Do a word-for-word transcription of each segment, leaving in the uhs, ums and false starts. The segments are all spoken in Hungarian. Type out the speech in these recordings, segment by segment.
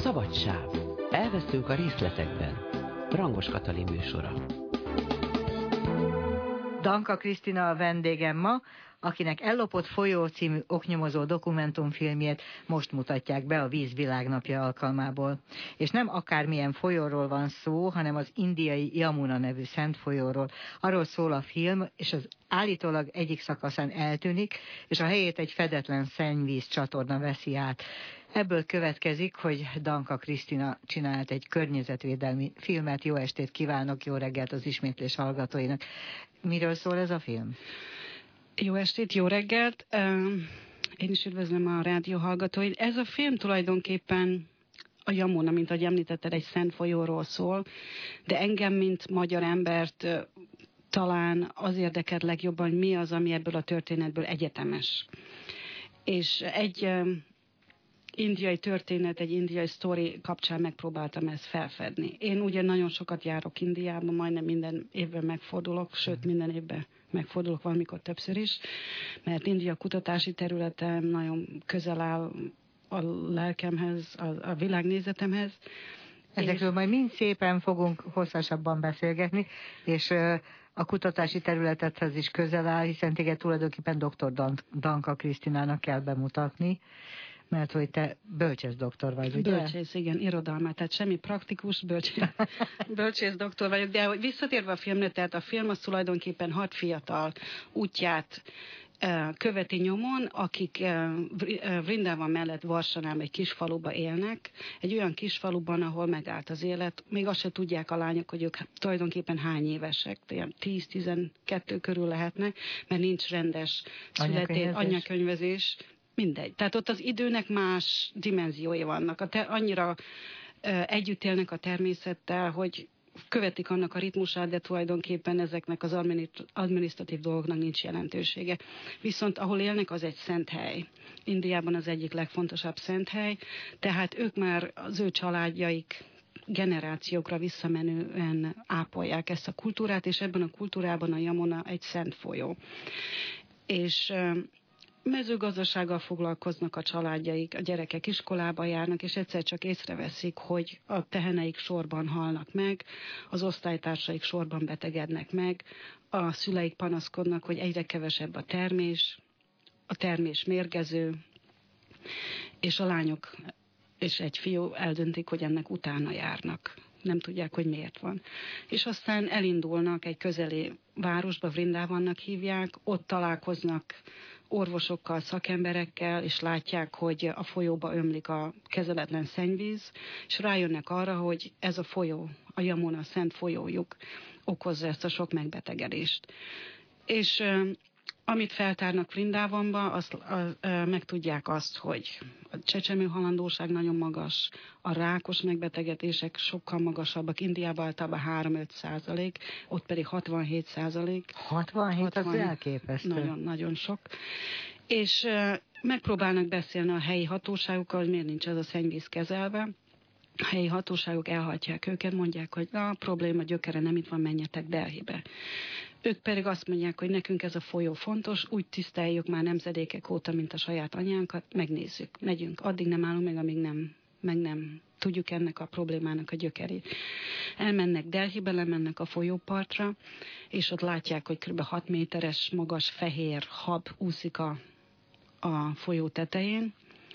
Szabadsáv. Elveszünk a részletekben. Rangos Katalin műsora. Danka Krisztina a vendégem ma, akinek Ellopott folyó című oknyomozó dokumentumfilmjét most mutatják be a Víz világnapja alkalmából. És nem akármilyen folyóról van szó, hanem az indiai Yamuna nevű szent folyóról. Arról szól a film, és az állítólag egyik szakaszán eltűnik, és a helyét egy fedetlen szennyvíz csatorna veszi át. Ebből következik, hogy Danka Krisztina csinált egy környezetvédelmi filmet. Jó estét kívánok, jó reggelt az ismétlés hallgatóinak. Miről szól ez a film? Jó estét, jó reggelt! Én is üdvözlöm a rádió hallgatóit. Ez a film tulajdonképpen a Yamuna, mint ahogy említetted, egy szent folyóról szól, de engem, mint magyar embert talán az érdekel legjobban, hogy mi az, ami ebből a történetből egyetemes. És egy indiai történet, egy indiai sztori kapcsán megpróbáltam ezt felfedni. Én ugye nagyon sokat járok Indiában, majdnem minden évben megfordulok, sőt minden évben megfordulok valamikor többször is, mert India kutatási területem nagyon közel áll a lelkemhez, a, a világnézetemhez. Ezekről és... majd mind szépen fogunk hosszasabban beszélgetni, és a kutatási területedhez is közel áll, hiszen téged tulajdonképpen doktor Dan- Danka Krisztinának kell bemutatni, mert hogy te bölcsész doktor vagy, ugye? Bölcsész, igen, irodalmát, tehát semmi praktikus, bölcsész, bölcsész doktor vagyok, de hogy visszatérve a filmre, tehát a film az tulajdonképpen hat fiatal útját uh, követi nyomon, akik uh, Vrindában mellett Varsanában egy kis faluba élnek, egy olyan kis faluban, ahol megállt az élet, még azt se tudják a lányok, hogy ők tulajdonképpen hány évesek, tíz-tizenkettő körül lehetnek, mert nincs rendes születés, anyakönyvezés. Mindegy. Tehát ott az időnek más dimenziói vannak. A te, annyira uh, együtt élnek a természettel, hogy követik annak a ritmusát, de tulajdonképpen ezeknek az adminisztratív dolgoknak nincs jelentősége. Viszont ahol élnek, az egy szent hely. Indiában az egyik legfontosabb szent hely, tehát ők már az ő családjaik generációkra visszamenően ápolják ezt a kultúrát, és ebben a kultúrában a Yamuna egy szent folyó. És uh, mezőgazdasággal foglalkoznak a családjaik, a gyerekek iskolába járnak, és egyszer csak észreveszik, hogy a teheneik sorban halnak meg, az osztálytársaik sorban betegednek meg, a szüleik panaszkodnak, hogy egyre kevesebb a termés, a termés mérgező, és a lányok és egy fiú eldöntik, hogy ennek utána járnak. Nem tudják, hogy miért van. És aztán elindulnak egy közeli városba, Vrindavannak hívják, ott találkoznak orvosokkal, szakemberekkel, és látják, hogy a folyóba ömlik a kezeletlen szennyvíz, és rájönnek arra, hogy ez a folyó, a Yamuna szent folyójuk okozza ezt a sok megbetegedést. És amit feltárnak Vrindavanba, azt a, a, megtudják azt, hogy a csecsemőhalandóság nagyon magas, a rákos megbetegedések sokkal magasabbak, Indiában általában három-öt százalék, ott pedig hatvanhét százalék. hatvanhét, hatvan, az elképesztő. Nagyon, nagyon sok. És uh, megpróbálnak beszélni a helyi hatóságokkal, hogy miért nincs ez a szennyvíz kezelve. A helyi hatóságok elhajtják őket, mondják, hogy a probléma gyökere nem itt van, menjetek Delhibe. Ők pedig azt mondják, hogy nekünk ez a folyó fontos, úgy tiszteljük már nemzedékek óta, mint a saját anyánkat, megnézzük, megyünk. Addig nem állunk meg, amíg nem, meg nem tudjuk ennek a problémának a gyökerét. Elmennek Delhibe, lemennek a folyópartra, és ott látják, hogy kb. hat méteres magas fehér hab úszik a, a folyó tetején.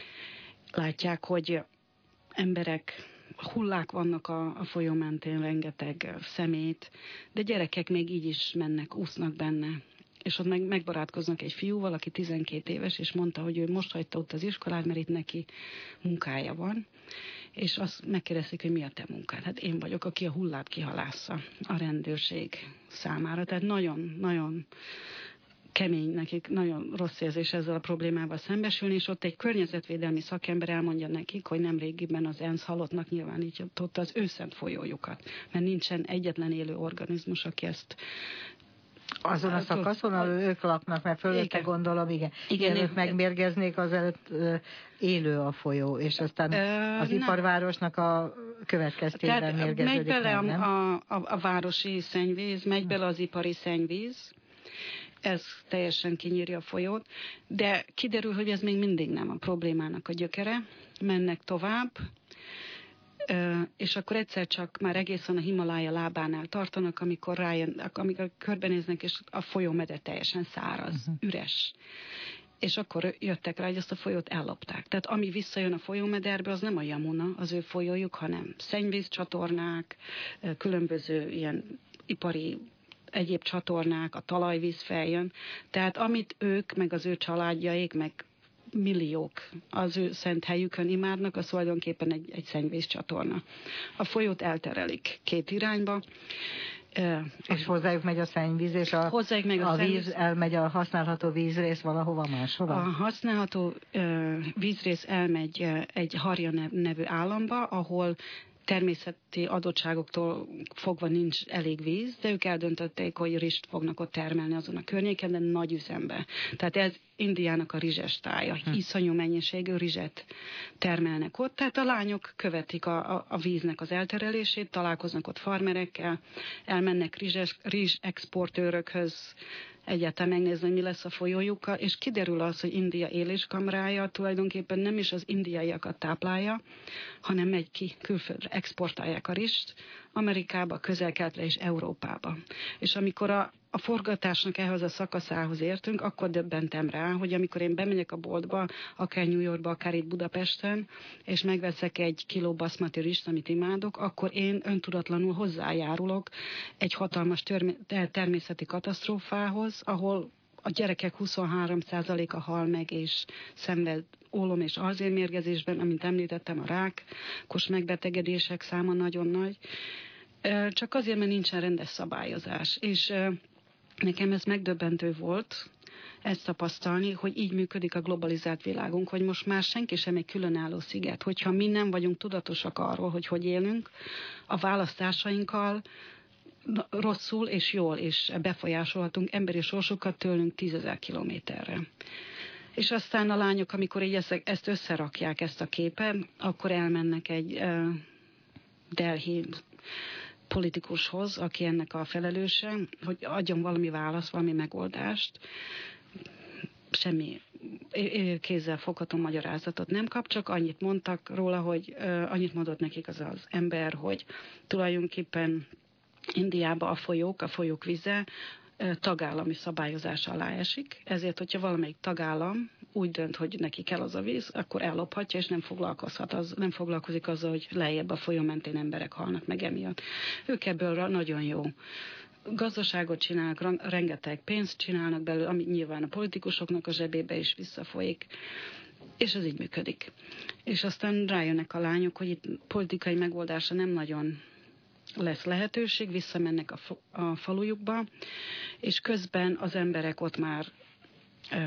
Látják, hogy emberek, hullák vannak a, a folyó mentén, rengeteg szemét, de gyerekek még így is mennek, úsznak benne. És ott meg, megbarátkoznak egy fiúval, aki tizenkét éves, és mondta, hogy ő most hagyta ott az iskolát, mert itt neki munkája van. És azt megkérdezik, hogy mi a te munkád. Hát én vagyok, aki a hullát kihalásza a rendőrség számára. Tehát nagyon-nagyon kemény, nekik nagyon rossz érzés ezzel a problémával szembesülni, és ott egy környezetvédelmi szakember elmondja nekik, hogy nemrégiben az ENSZ halottnak nyilvánította az ő szent folyójukat, mert nincsen egyetlen élő organizmus, aki ezt azon a szakaszon, ahol ők laknak, mert fölötte gondolom, igen. Igen, ők megmérgeznék, azelőtt élő a folyó, és aztán az nem. iparvárosnak a következtében Tehát mérgeződik megy bele meg, a, a, a városi szennyvíz, megy bele az ipari szennyvíz, ez teljesen kinyírja a folyót, de kiderül, hogy ez még mindig nem a problémának a gyökere, mennek tovább, és akkor egyszer csak már egészen a Himalája lábánál tartanak, amikor rájön, amikor körbenéznek, és a folyómeder teljesen száraz, uh-huh. üres. És akkor jöttek rá, hogy ezt a folyót ellopták. Tehát ami visszajön a folyómederbe, az nem a Yamuna, az ő folyójuk, hanem szennyvízcsatornák, különböző ilyen ipari egyéb csatornák, a talajvíz feljön. Tehát amit ők, meg az ő családjaik, meg milliók az ő szent helyükön imádnak, az tulajdonképpen egy, egy szennyvízcsatorna. A folyót elterelik két irányba. És hozzájuk megy a szennyvíz, és a, megy a, a víz elmegy, a használható vízrész valahova máshova? A használható uh, vízrész elmegy uh, egy Harja nevű államba, ahol természeti adottságoktól fogva nincs elég víz, de ők eldöntötték, hogy rizst fognak ott termelni azon a környéken, de nagy üzembe. Tehát ez Indiának a rizses tája. Iszonyú mennyiségű rizset termelnek ott, tehát a lányok követik a, a, a víznek az elterelését, találkoznak ott farmerekkel, elmennek rizses, rizs exportőrökhöz, egyáltalán megnézni, mi lesz a folyójukkal, és kiderül az, hogy India éléskamrája tulajdonképpen nem is az indiaiakat táplálja, hanem megy ki külföldre, exportálják a rizst, Amerikába, Közel-Keletre és Európába. És amikor a, a forgatásnak ehhez a szakaszához értünk, akkor döbbentem rá, hogy amikor én bemegyek a boltba, akár New Yorkba, akár itt Budapesten, és megveszek egy kiló baszmati rizst, amit imádok, akkor én öntudatlanul hozzájárulok egy hatalmas törmi- természeti katasztrófához, ahol a gyerekek huszonhárom százaléka hal meg, és szenved ólom- és arzénmérgezésben, amint említettem, a rákos megbetegedések száma nagyon nagy. Csak azért, mert nincsen rendes szabályozás. És nekem ez megdöbbentő volt, ezt tapasztalni, hogy így működik a globalizált világunk, hogy most már senki sem egy különálló sziget. Hogyha mi nem vagyunk tudatosak arról, hogy hogy élünk, a választásainkkal rosszul és jól, és befolyásolhatunk emberi sorsokat tőlünk tízezer kilométerre. És aztán a lányok, amikor így ezt, ezt összerakják, ezt a képet, akkor elmennek egy uh, Delhi politikushoz, aki ennek a felelőse, hogy adjon valami választ, valami megoldást. Semmi kézzel fogható magyarázatot nem kap, csak annyit mondtak róla, hogy uh, annyit mondott nekik az az ember, hogy tulajdonképpen Indiában a folyók, a folyók vize tagállami szabályozás alá esik, ezért, hogyha valamelyik tagállam úgy dönt, hogy neki kell az a víz, akkor ellophatja, és nem foglalkozhat, az, nem foglalkozik azzal, hogy lejjebb a folyó mentén emberek halnak meg emiatt. Ők ebből nagyon jó gazdaságot csinálnak, rengeteg pénzt csinálnak belőle, ami nyilván a politikusoknak a zsebébe is visszafolyik, és ez így működik. És aztán rájönnek a lányok, hogy itt politikai megoldásra nem nagyon lesz lehetőség, visszamennek a, a falujukba, és közben az emberek ott már ö,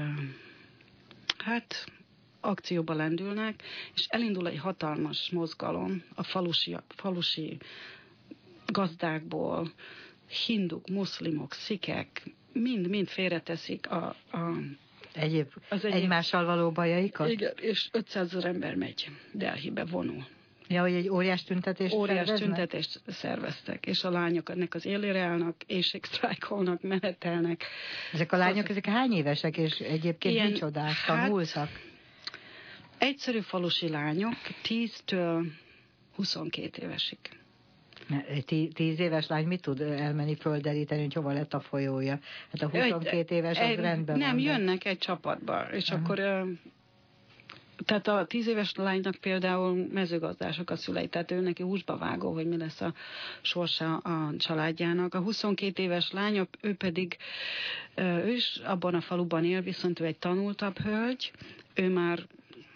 hát akcióba lendülnek, és elindul egy hatalmas mozgalom a falusi, falusi gazdákból, hinduk, muszlimok, szikek, mind-mind félreteszik a, a egyéb, az egyéb egymással való bajaikat? Igen, és ötszázezer ember megy, Delhibe vonul. Ja, hogy egy óriás tüntetést Óriás szerveznek? tüntetést szerveztek, és a lányok ennek az élére állnak, éjségsztrájkolnak, menetelnek. Ezek a lányok, ezek hány évesek, és egyébként ilyen, micsodák, tanultak? Hát, egyszerű falusi lányok, tíztől huszonkét évesig. Tíz éves lány mit tud elmenni földeríteni, hogy hova lett a folyója? Hát a huszonkét éves az egy, rendben nem, van. Nem, jönnek egy csapatba, és uh-huh. akkor... Tehát a tíz éves lánynak például mezőgazdások a szülei, tehát ő neki húsba vágó, hogy mi lesz a sorsa a családjának. A huszonkét éves lány, ő pedig, ő is abban a faluban él, viszont ő egy tanultabb hölgy, ő már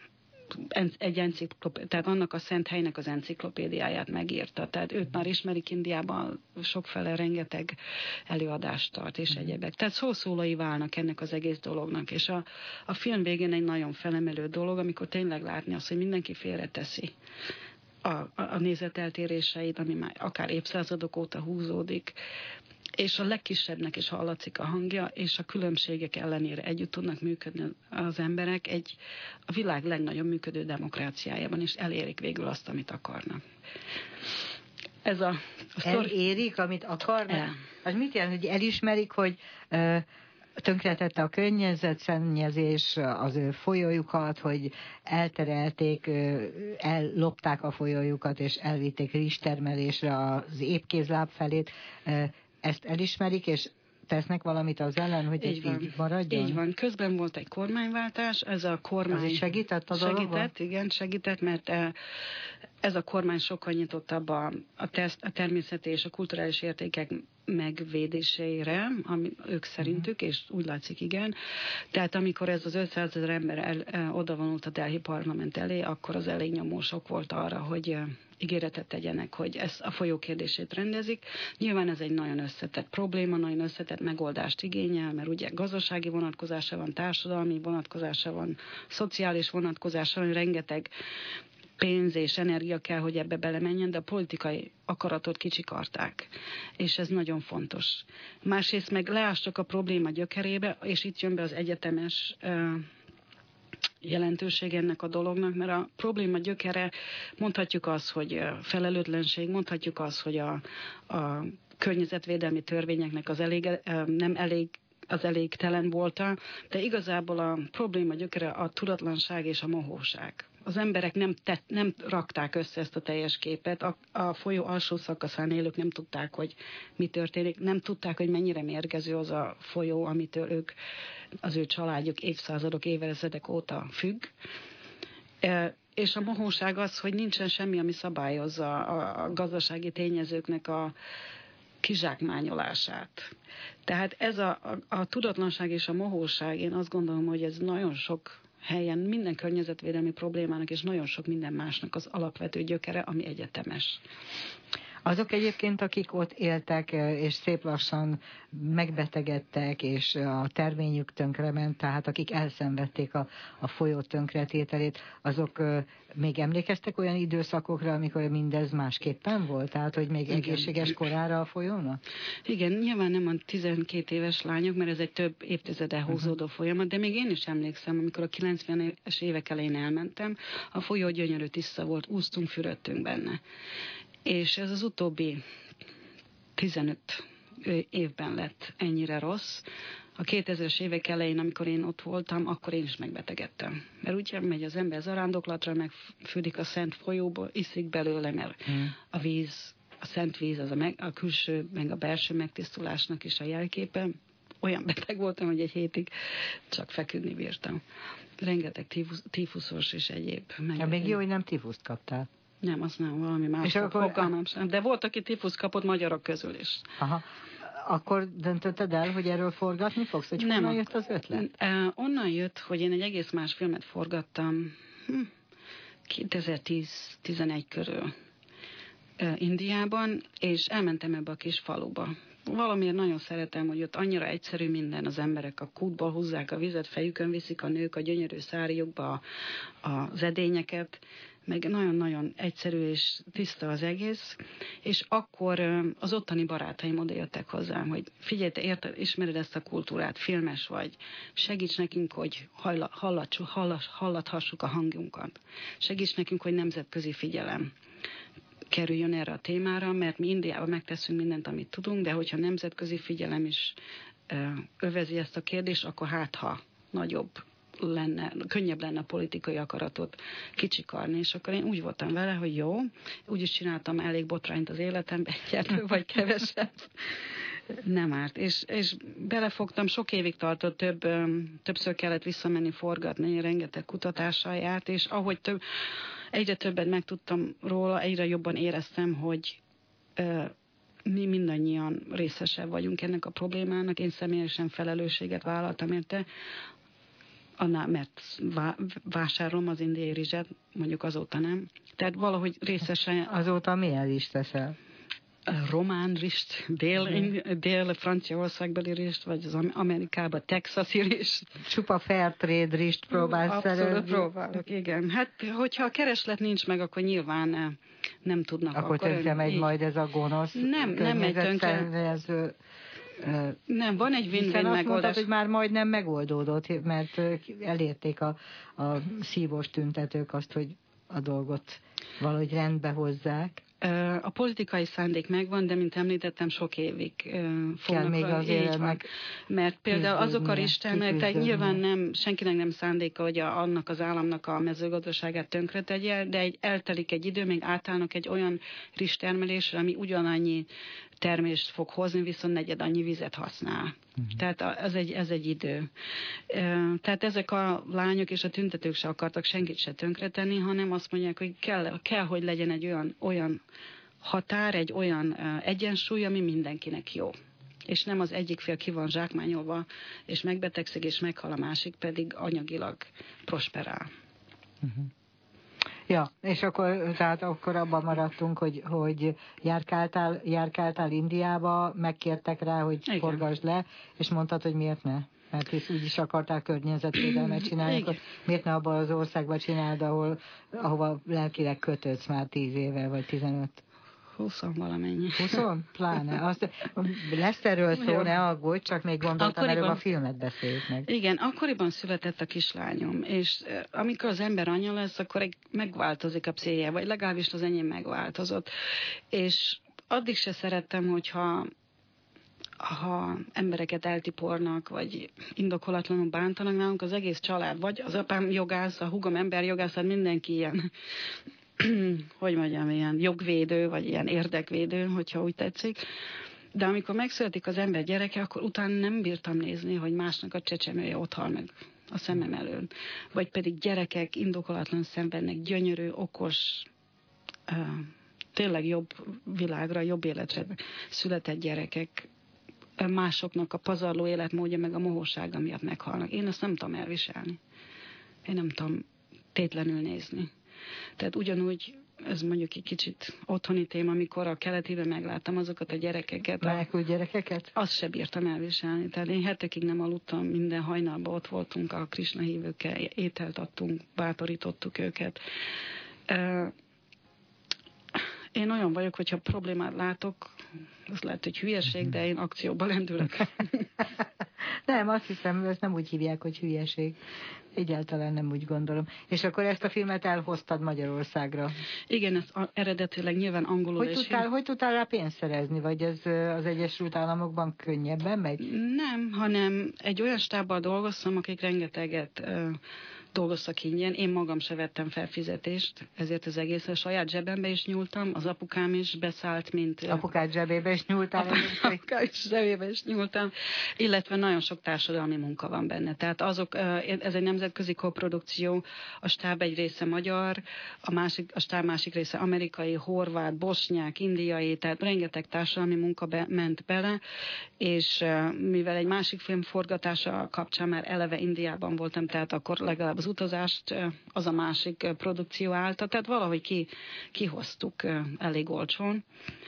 egy enciklopédia, tehát annak a szent helynek az enciklopédiáját megírta. Tehát őt már ismerik Indiában, sokfele rengeteg előadást tart, és egyebek. Tehát szószólói válnak ennek az egész dolognak. És a, a film végén egy nagyon felemelő dolog, amikor tényleg látni azt, hogy mindenki félreteszi a, a, a nézeteltéréseit, ami már akár évszázadok óta húzódik, és a legkisebbnek is hallatszik a hangja, és a különbségek ellenére együtt tudnak működni az emberek egy a világ legnagyobb működő demokráciájában, és elérik végül azt, amit akarnak. Ez a, a Elérik, amit akarnak? El. Az mit jelent, hogy elismerik, hogy uh, tönkretette a környezetszennyezés az ő folyójukat, hogy elterelték, ellopták a folyójukat, és elvitték rizstermelésre az épkézláb felét. Ezt elismerik, és tesznek valamit az ellen, hogy így, ez így maradjon? Így van. Közben volt egy kormányváltás, ez a kormány... Az is segített a dologban? Segített, igen, segített, mert ez a kormány sokkal nyitottabb a, a, teszt, a természeti és a kulturális értékek megvédésére, ami ők szerintük, és úgy látszik, igen. Tehát amikor ez az ötszázezer ember el, el, odavonult a Delhi parlament elé, akkor az elég nyomósok volt arra, hogy ígéretet tegyenek, hogy ezt a folyó kérdését rendezik. Nyilván ez egy nagyon összetett probléma, nagyon összetett megoldást igényel, mert ugye gazdasági vonatkozása van, társadalmi vonatkozása van, szociális vonatkozása van, rengeteg pénz és energia kell, hogy ebbe belemenjen, de a politikai akaratot kicsikarták. És ez nagyon fontos. Másrészt meg leástak a probléma gyökerébe, és itt jön be az egyetemes uh, jelentőség ennek a dolognak, mert a probléma gyökere, mondhatjuk azt, hogy felelőtlenség, mondhatjuk azt, hogy a, a környezetvédelmi törvényeknek az elég, nem elég az elégtelen volta, de igazából a probléma gyökere a tudatlanság és a mohóság. Az emberek nem, tett, nem rakták össze ezt a teljes képet, a, a folyó alsó szakaszán élők nem tudták, hogy mi történik, nem tudták, hogy mennyire mérgező az a folyó, amitől ők, az ő családjuk évszázadok, évezredek óta függ. E, és a mohóság az, hogy nincsen semmi, ami szabályozza a, a gazdasági tényezőknek a kizsákmányolását. Tehát ez a, a, a tudatlanság és a mohóság, én azt gondolom, hogy ez nagyon sok helyen minden környezetvédelmi problémának és nagyon sok minden másnak az alapvető gyökere, ami egyetemes. Azok egyébként, akik ott éltek, és szép lassan megbetegedtek, és a terményük tönkrement, tehát akik elszenvedték a, a folyó tönkretételét, azok még emlékeztek olyan időszakokra, amikor mindez másképpen volt? Tehát, hogy még igen, egészséges korára a folyónak? Igen, nyilván nem a tizenkét éves lányok, mert ez egy több évtizede húzódó uh-huh. folyamat, de még én is emlékszem, amikor a kilencvenes évek elején elmentem, a folyó gyönyörű tiszta volt, úsztunk, fürödtünk benne. És ez az utóbbi tizenöt évben lett ennyire rossz. A kétezres évek elején, amikor én ott voltam, akkor én is megbetegedtem. Mert úgy megy az ember zarándoklatra, megfürdik a szent folyóból, iszik belőle, mert hmm. a víz, a szent víz, az a, meg, a külső, meg a belső megtisztulásnak is a jelképe. Olyan beteg voltam, hogy egy hétig csak feküdni bírtam. Rengeteg tífusz, tífuszos és egyéb. Ja, még jó, hogy nem tífuszt kaptál. Nem, azt nem, valami más fogalmam sem. De volt, aki tífusz kapott magyarok közül is. Aha. Akkor döntötted el, hogy erről forgatni fogsz? Hogy nem. Honnan jött az ötlet? Uh, onnan jött, hogy én egy egész más filmet forgattam hm, kétezer-tíz-tizenegy körül uh, Indiában, és elmentem ebbe a kis faluba. Valamiért nagyon szeretem, hogy ott annyira egyszerű minden, az emberek a kútból húzzák a vizet, fejükön viszik a nők a gyönyörű száriukba az edényeket, meg nagyon-nagyon egyszerű és tiszta az egész, és akkor az ottani barátaim oda jöttek hozzám, hogy figyelj, te érted, ismered ezt a kultúrát, filmes vagy, segíts nekünk, hogy halla, hallatsuk, hallas, hallathassuk a hangjunkat, segíts nekünk, hogy nemzetközi figyelem kerüljön erre a témára, mert mi Indiában megteszünk mindent, amit tudunk, de hogyha nemzetközi figyelem is övezi ezt a kérdést, akkor hát ha nagyobb lenne, könnyebb lenne a politikai akaratot kicsikarni, és akkor én úgy voltam vele, hogy jó, úgyis csináltam elég botrányt az életemben, egyáltalán vagy kevesebb, nem árt. És, és belefogtam, sok évig tartott, több, többször kellett visszamenni, forgatni, rengeteg kutatással járt, és ahogy több, egyre többet megtudtam róla, egyre jobban éreztem, hogy ö, mi mindannyian részesebb vagyunk ennek a problémának, én személyesen felelősséget vállaltam érte, annál, mert vásárolom az indiai rizset, mondjuk azóta nem. Tehát valahogy részesen... Azóta milyen rizst teszel? Román rizst, dél, dél Franciaországbeli rizst, vagy az Amerikában texasi rizst. Csupa fair trade rizst próbálsz szerezni? Abszolút próbálok, igen. Hát, hogyha a kereslet nincs meg, akkor nyilván nem tudnak. Akkor, akkor tönkre megy majd ez a gonosz. Nem, nem megy tönkre. Nem, van egy win-win megoldás. Azt mondtad, hogy már majdnem megoldódott, mert elérték a, a szívós tüntetők azt, hogy a dolgot valahogy rendbe hozzák. A politikai szándék megvan, de mint említettem, sok évig fognak még az életnek. Mert például azok a ristermek, tehát nyilván nem, senkinek nem szándéka, hogy a, annak az államnak a mezőgazdaságát tönkretegye, de egy, eltelik egy idő, még átállnak egy olyan rizstermelésre, ami ugyanannyi termést fog hozni, viszont negyed annyi vizet használ. Uh-huh. Tehát ez egy, ez egy idő. Tehát ezek a lányok és a tüntetők se akartak senkit se tönkretenni, hanem azt mondják, hogy kell, kell hogy legyen egy olyan, olyan határ, egy olyan egyensúly, ami mindenkinek jó. És nem az egyik fél ki van zsákmányolva, és megbetegszik, és meghal, a másik pedig anyagilag prosperál. Uh-huh. Ja, és akkor, tehát akkor abban maradtunk, hogy, hogy járkáltál, járkáltál Indiába, megkértek rá, hogy igen, forgasd le, és mondtad, hogy miért ne? Mert hisz úgy is akartál környezetvédelmet csinálni, akkor miért ne abban az országban csináld, ahol, ahova lelkileg kötődsz már tíz éve, vagy tizenöt? Húszon valamennyi. Húszon? Pláne. Azt, lesz erről szó, jó, ne aggódj, csak még gondoltam, előbb a filmet beszéljük meg. Igen, akkoriban született a kislányom, és amikor az ember anya lesz, akkor egy, megváltozik a pszichéje, vagy legalábbis az enyém megváltozott. És addig se szerettem, hogyha ha embereket eltipornak, vagy indokolatlanul bántanak nálunk, az egész család, vagy az apám jogász, a húgom emberjogász, hát mindenki ilyen, hogy mondjam, ilyen jogvédő, vagy ilyen érdekvédő, hogyha úgy tetszik. De amikor megszületik az ember gyereke, akkor utána nem bírtam nézni, hogy másnak a csecsemője ott hal meg a szemem elől. Vagy pedig gyerekek indokolatlan szenvednek, gyönyörű, okos, uh, tényleg jobb világra, jobb életre született gyerekek, másoknak a pazarló életmódja, meg a mohósága miatt meghalnak. Én ezt nem tudom elviselni. Én nem tudom tétlenül nézni. Tehát ugyanúgy, ez mondjuk egy kicsit otthoni téma, amikor a keletében megláttam azokat a gyerekeket. Menekült gyerekeket? Azt se bírtam elviselni. Tehát én hetekig nem aludtam, minden hajnalban ott voltunk a Krisna hívőkkel, ételt adtunk, bátorítottuk őket. Én olyan vagyok, hogyha problémát látok, az lehet, hogy hülyeség, de én akcióba lendülök. Nem, azt hiszem, ezt nem úgy hívják, hogy hülyeség. Egyáltalán nem úgy gondolom. És akkor ezt a filmet elhoztad Magyarországra? Igen, ez eredetileg nyilván angolul. Hogy tudtál, hogy tudtál rá pénzt szerezni? Vagy ez az Egyesült Államokban könnyebben megy? Nem, hanem egy olyan stábbal dolgoztam, akik rengeteget uh, dolgoztak ingyen. Én magam se vettem fel fizetést, ezért az egész a saját zsebembe is nyúltam, az apukám is beszállt, mint... Apukád zsebébe is nyúltál? Apukám is zsebébe is nyúltam, illetve nagyon sok társadalmi munka van benne. Tehát azok, ez egy nemzetközi koprodukció, a stáb egy része magyar, a, másik, a stáb másik része amerikai, horvát, bosnyák, indiai, tehát rengeteg társadalmi munka be, ment bele, és mivel egy másik film forgatása kapcsán már eleve Indiában voltam, tehát akkor legalább az utazást az a másik produkció állta, tehát valahogy ki, kihoztuk elég olcsón.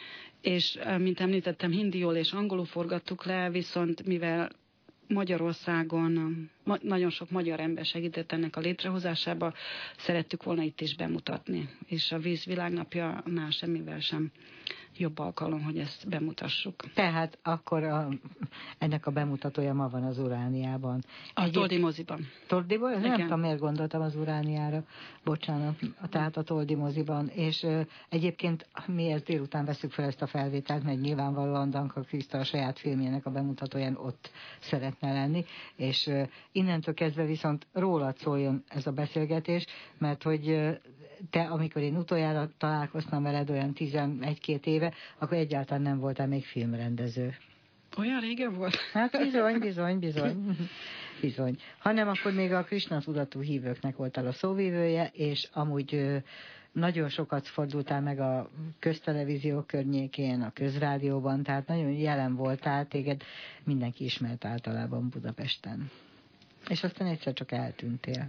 És mint említettem, hindiul és angolul forgattuk le, viszont mivel Magyarországon ma, nagyon sok magyar ember segített ennek a létrehozásába, szerettük volna itt is bemutatni. És a Víz világnapjánál semmivel sem jobb alkalom, hogy ezt bemutassuk. Tehát akkor a, ennek a bemutatója ma van az Urániában. A Egy, Toldi moziban. Toldiban? Nem tudom, miért gondoltam az Urániára. Bocsánat, tehát a Toldi moziban. És uh, egyébként mi ezt délután veszük fel ezt a felvételt, mert nyilvánvalóan Danka Kriszta a saját filmjének a bemutatóján ott szeretne lenni, és uh, innentől kezdve viszont rólad szóljon ez a beszélgetés, mert hogy uh, te, amikor én utoljára találkoztam veled olyan tizenegy-két éve, akkor egyáltalán nem voltál még filmrendező. Olyan régen volt? Hát bizony, bizony, bizony. bizony. Hanem akkor még a Krisna tudatú hívőknek voltál a szóvívője, és amúgy nagyon sokat fordultál meg a köztelevízió környékén, a közrádióban, tehát nagyon jelen voltál, téged mindenki ismert általában Budapesten. És aztán egyszer csak eltűntél.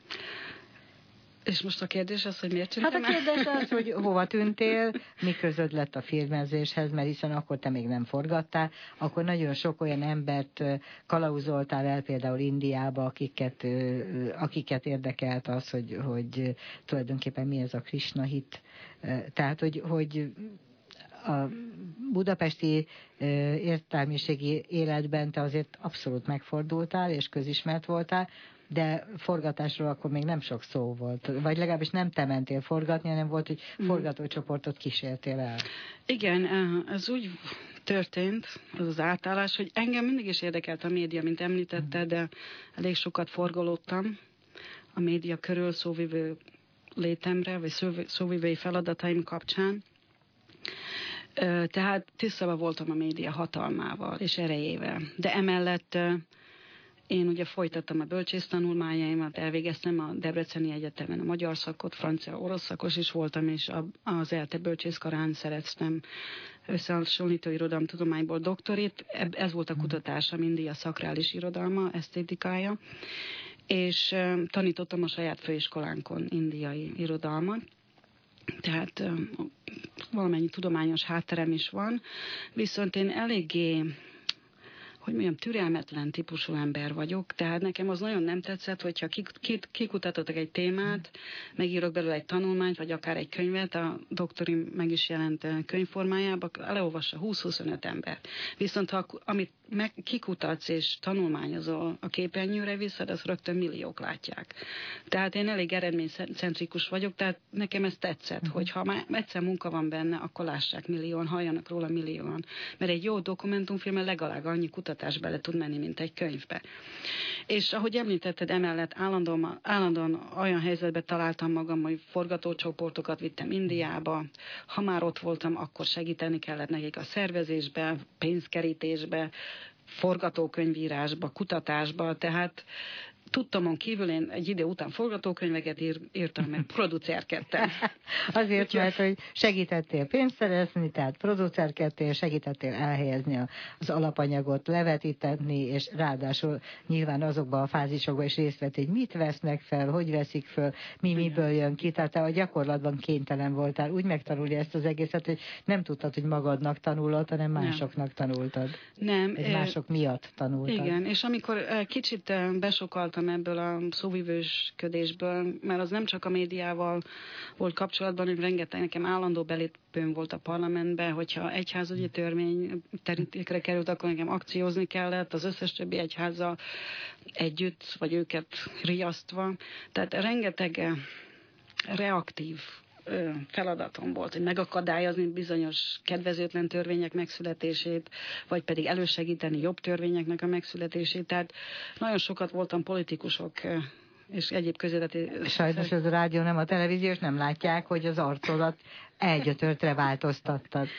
És most a kérdés az, hogy miért tűntem Hát a kérdés az, hogy hova tűntél, mi közöd lett a filmezéshez, mert hiszen akkor te még nem forgattál, akkor nagyon sok olyan embert kalauzoltál el, például Indiába, akiket, akiket érdekelt az, hogy, hogy tulajdonképpen mi ez a Krisna hit. Tehát, hogy, hogy a budapesti értelmiségi életben te azért abszolút megfordultál, és közismert voltál, de forgatásról akkor még nem sok szó volt, vagy legalábbis nem te mentél forgatni, hanem volt, hogy forgatócsoportot kísértél el. Igen, ez úgy történt, az az átállás, hogy engem mindig is érdekelt a média, mint említette, de elég sokat forgolódtam a média körül szóvivő létemre, vagy szóvivői feladataim kapcsán. Tehát tisztában voltam a média hatalmával és erejével. De emellett én ugye folytattam a bölcsésztanulmányaimat, elvégeztem a Debreceni Egyetemen a magyar szakot, francia-orosz szakos is voltam, és az ELTE bölcsészkarán szereztem összehasonlító irodalomtudományból doktorit. Ez volt a kutatásom, India szakrális irodalma, esztétikája, és tanítottam a saját főiskolánkon indiai irodalmat. Tehát valamennyi tudományos hátterem is van, viszont én eléggé, hogy mondjam, türelmetlen típusú ember vagyok, tehát nekem az nagyon nem tetszett, hogyha kikutatottak egy témát, megírok belőle egy tanulmányt, vagy akár egy könyvet, a doktori meg is jelent könyvformájában, elolvassa húsz-huszonöt ember. Viszont ha amit meg kikutatsz és tanulmányozol a képernyőre visszad, azt rögtön milliók látják. Tehát én elég eredménycentrikus vagyok, tehát nekem ez tetszett, uh-huh. hogy ha már egyszer munka van benne, akkor lássák millióan, halljanak róla millióan. Mert egy jó dokumentumfilmen legalább annyi kutatás bele tud menni, mint egy könyvbe. És ahogy említetted, emellett állandóan, állandóan olyan helyzetben találtam magam, hogy forgatócsoportokat vittem Indiába. Ha már ott voltam, akkor segíteni kellett nekik a szervezésbe, pénzkerítésbe, forgatókönyvírásba, kutatásba, tehát tudtamon kívül én egy idő után forgatókönyveket ír, írtam, meg producerkedtem. Azért, mert hogy segítettél pénzt szerezni, tehát producerkedtél, segítettél elhelyezni az alapanyagot, levetíteni, és ráadásul nyilván azokban a fázisokban is részt vett, hogy mit vesznek fel, hogy veszik föl, mi miből jön ki, tehát a gyakorlatban kénytelen voltál úgy megtanulni ezt az egészet, hogy nem tudtad, hogy magadnak tanulod, hanem másoknak tanultad. Nem. Vagy mások miatt tanultad. Igen, és amikor kicsit besokaltam ebből a szóvivősködésből, mert az nem csak a médiával volt kapcsolatban, hogy rengeteg nekem állandó belépőm volt a parlamentbe, hogyha egyházügyi törvény terítékre került, akkor nekem akciózni kellett az összes többi egyházzal együtt, vagy őket riasztva. Tehát rengeteg reaktív feladatom volt, hogy megakadályozni bizonyos kedvezőtlen törvények megszületését, vagy pedig elősegíteni jobb törvényeknek a megszületését. Tehát nagyon sokat voltam politikusok és egyéb közéleti... Sajnos az a rádió, nem a televízió, és nem látják, hogy az arcodat egyötörtre változtattad.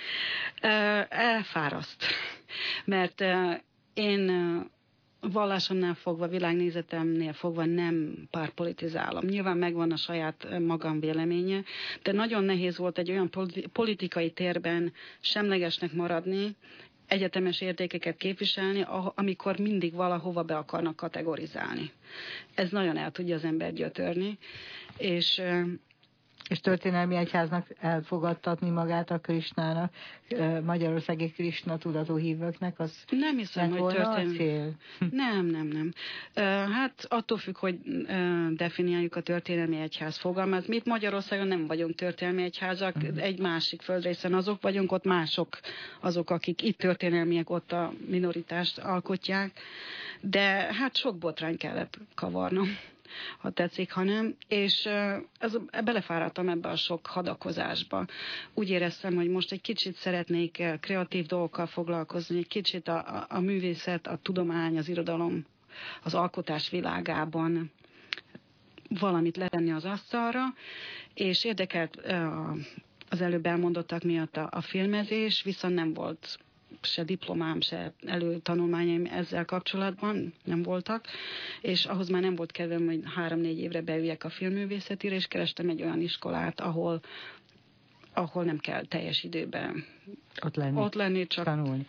Elfáraszt. Mert én vallásomnál fogva, világnézetemnél fogva nem pártpolitizálom. Nyilván megvan a saját magam véleménye, de nagyon nehéz volt egy olyan politikai térben semlegesnek maradni, egyetemes értékeket képviselni, amikor mindig valahova be akarnak kategorizálni. Ez nagyon el tudja az ember gyötörni, és... És történelmi egyháznak elfogadtatni magát a Krisnának, magyarországi Krisna tudatú hívőknek, az nem hiszem, hogy történelmi... cél. Nem, nem, nem. Hát attól függ, hogy definiáljuk a történelmi egyház fogalmát. Mi itt Magyarországon nem vagyunk történelmi egyházak, uh-huh. egy másik földrészen azok vagyunk, ott mások azok, akik itt történelmiek, ott a minoritást alkotják, de hát sok botrány kellett kavarnom, ha tetszik, ha nem, és ez, belefáradtam ebbe a sok hadakozásba. Úgy éreztem, hogy most egy kicsit szeretnék kreatív dolgokkal foglalkozni, egy kicsit a, a, a művészet, a tudomány, az irodalom, az alkotás világában valamit letenni az asztalra, és érdekelt az előbb elmondottak miatt a, a filmezés, viszont nem volt se diplomám, se előtanulmányaim ezzel kapcsolatban nem voltak, és ahhoz már nem volt kedvem, hogy három-négy évre beüljek a filmművészetire, és kerestem egy olyan iskolát, ahol, ahol nem kell teljes időben ott lenni, ott lenni csak tanulni.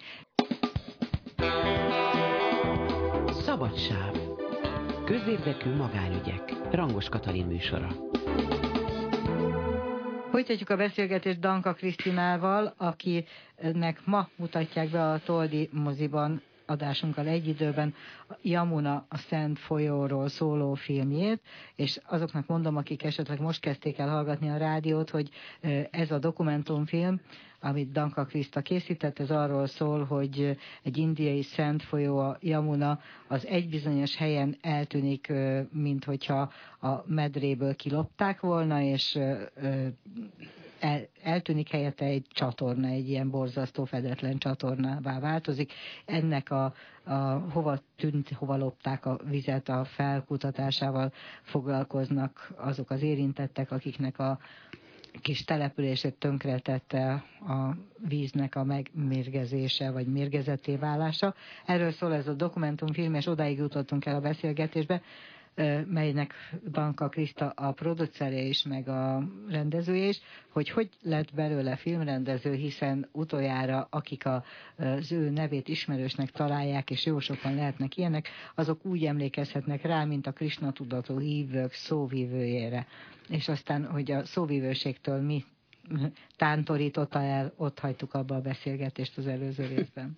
Szabadsáv. Közérdekű magánügyek. Rangos Katalin műsora. Folytatjuk a beszélgetést Danka Krisztinával, akinek ma mutatják be a Toldi moziban adásunkkal egy időben Yamuna, a Szent folyóról szóló filmjét, és azoknak mondom, akik esetleg most kezdték el hallgatni a rádiót, hogy ez a dokumentumfilm, amit Danka Kriszta készített, ez arról szól, hogy egy indiai szent folyó, a Yamuna, az egy bizonyos helyen eltűnik, mint hogyha a medréből kilopták volna, és el, eltűnik helyette egy csatorna, egy ilyen borzasztó fedetlen csatornává változik. Ennek a, a hova tűnt, hova lopták a vizet, a felkutatásával foglalkoznak azok az érintettek, akiknek a kis települését tönkretette a víznek a megmérgezése, vagy mérgezetté válása. Erről szól ez a dokumentumfilm, és odáig jutottunk el a beszélgetésbe, melynek Danka Kriszta a producere is, meg a rendezője is, hogy hogy lett belőle filmrendező, hiszen utoljára, akik a, az ő nevét ismerősnek találják, és jó sokan lehetnek ilyenek, azok úgy emlékezhetnek rá, mint a Krisna tudatú hívők szóvívőjére. És aztán, hogy a szóvívőségtől mi tántorította el, ott hagytuk abba a beszélgetést az előző részben.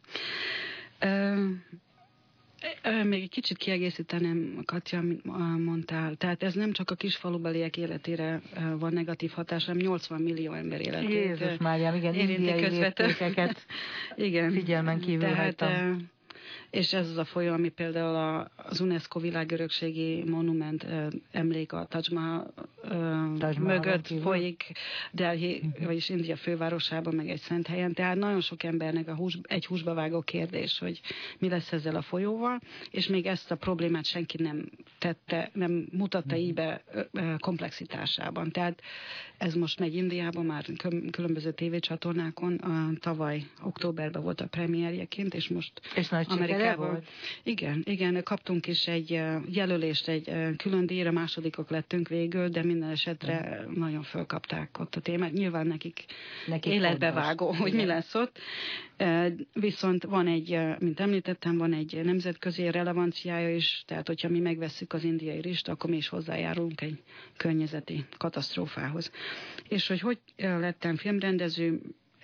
Még egy kicsit kiegészíteném, Katja, amit mondtál. Tehát ez nem csak a kisfalubeliek életére van negatív hatás, hanem nyolcvan millió ember életét. Jézus Máriám, igen, indiai értékeket figyelmen kívül Tehát, hagytam. És ez az a folyó, ami például az UNESCO világörökségi monument emlék a Taj Mahal mögött folyik Delhi, uh-huh. vagyis India fővárosában, meg egy szent helyen. Tehát nagyon sok embernek a hús, egy húsba vágó kérdés, hogy mi lesz ezzel a folyóval, és még ezt a problémát senki nem tette, nem mutatta uh-huh. így be komplexitásában. Tehát ez most megy Indiában, már különböző tévécsatornákon. Tavaly októberben volt a premierjeként, és most és nagy Amerikában. Volt? Igen, igen, kaptunk is egy jelölést, egy külön díjra, másodikok lettünk végül, de minden esetre mm. nagyon fölkapták ott a témát. Nyilván nekik, nekik életbevágó, fontos, hogy igen. mi lesz ott. Viszont van egy, mint említettem, van egy nemzetközi relevanciája is, tehát hogyha mi megvesszük az indiai rist, akkor mi is hozzájárulunk egy környezeti katasztrófához. És hogy hogy lettem filmrendező,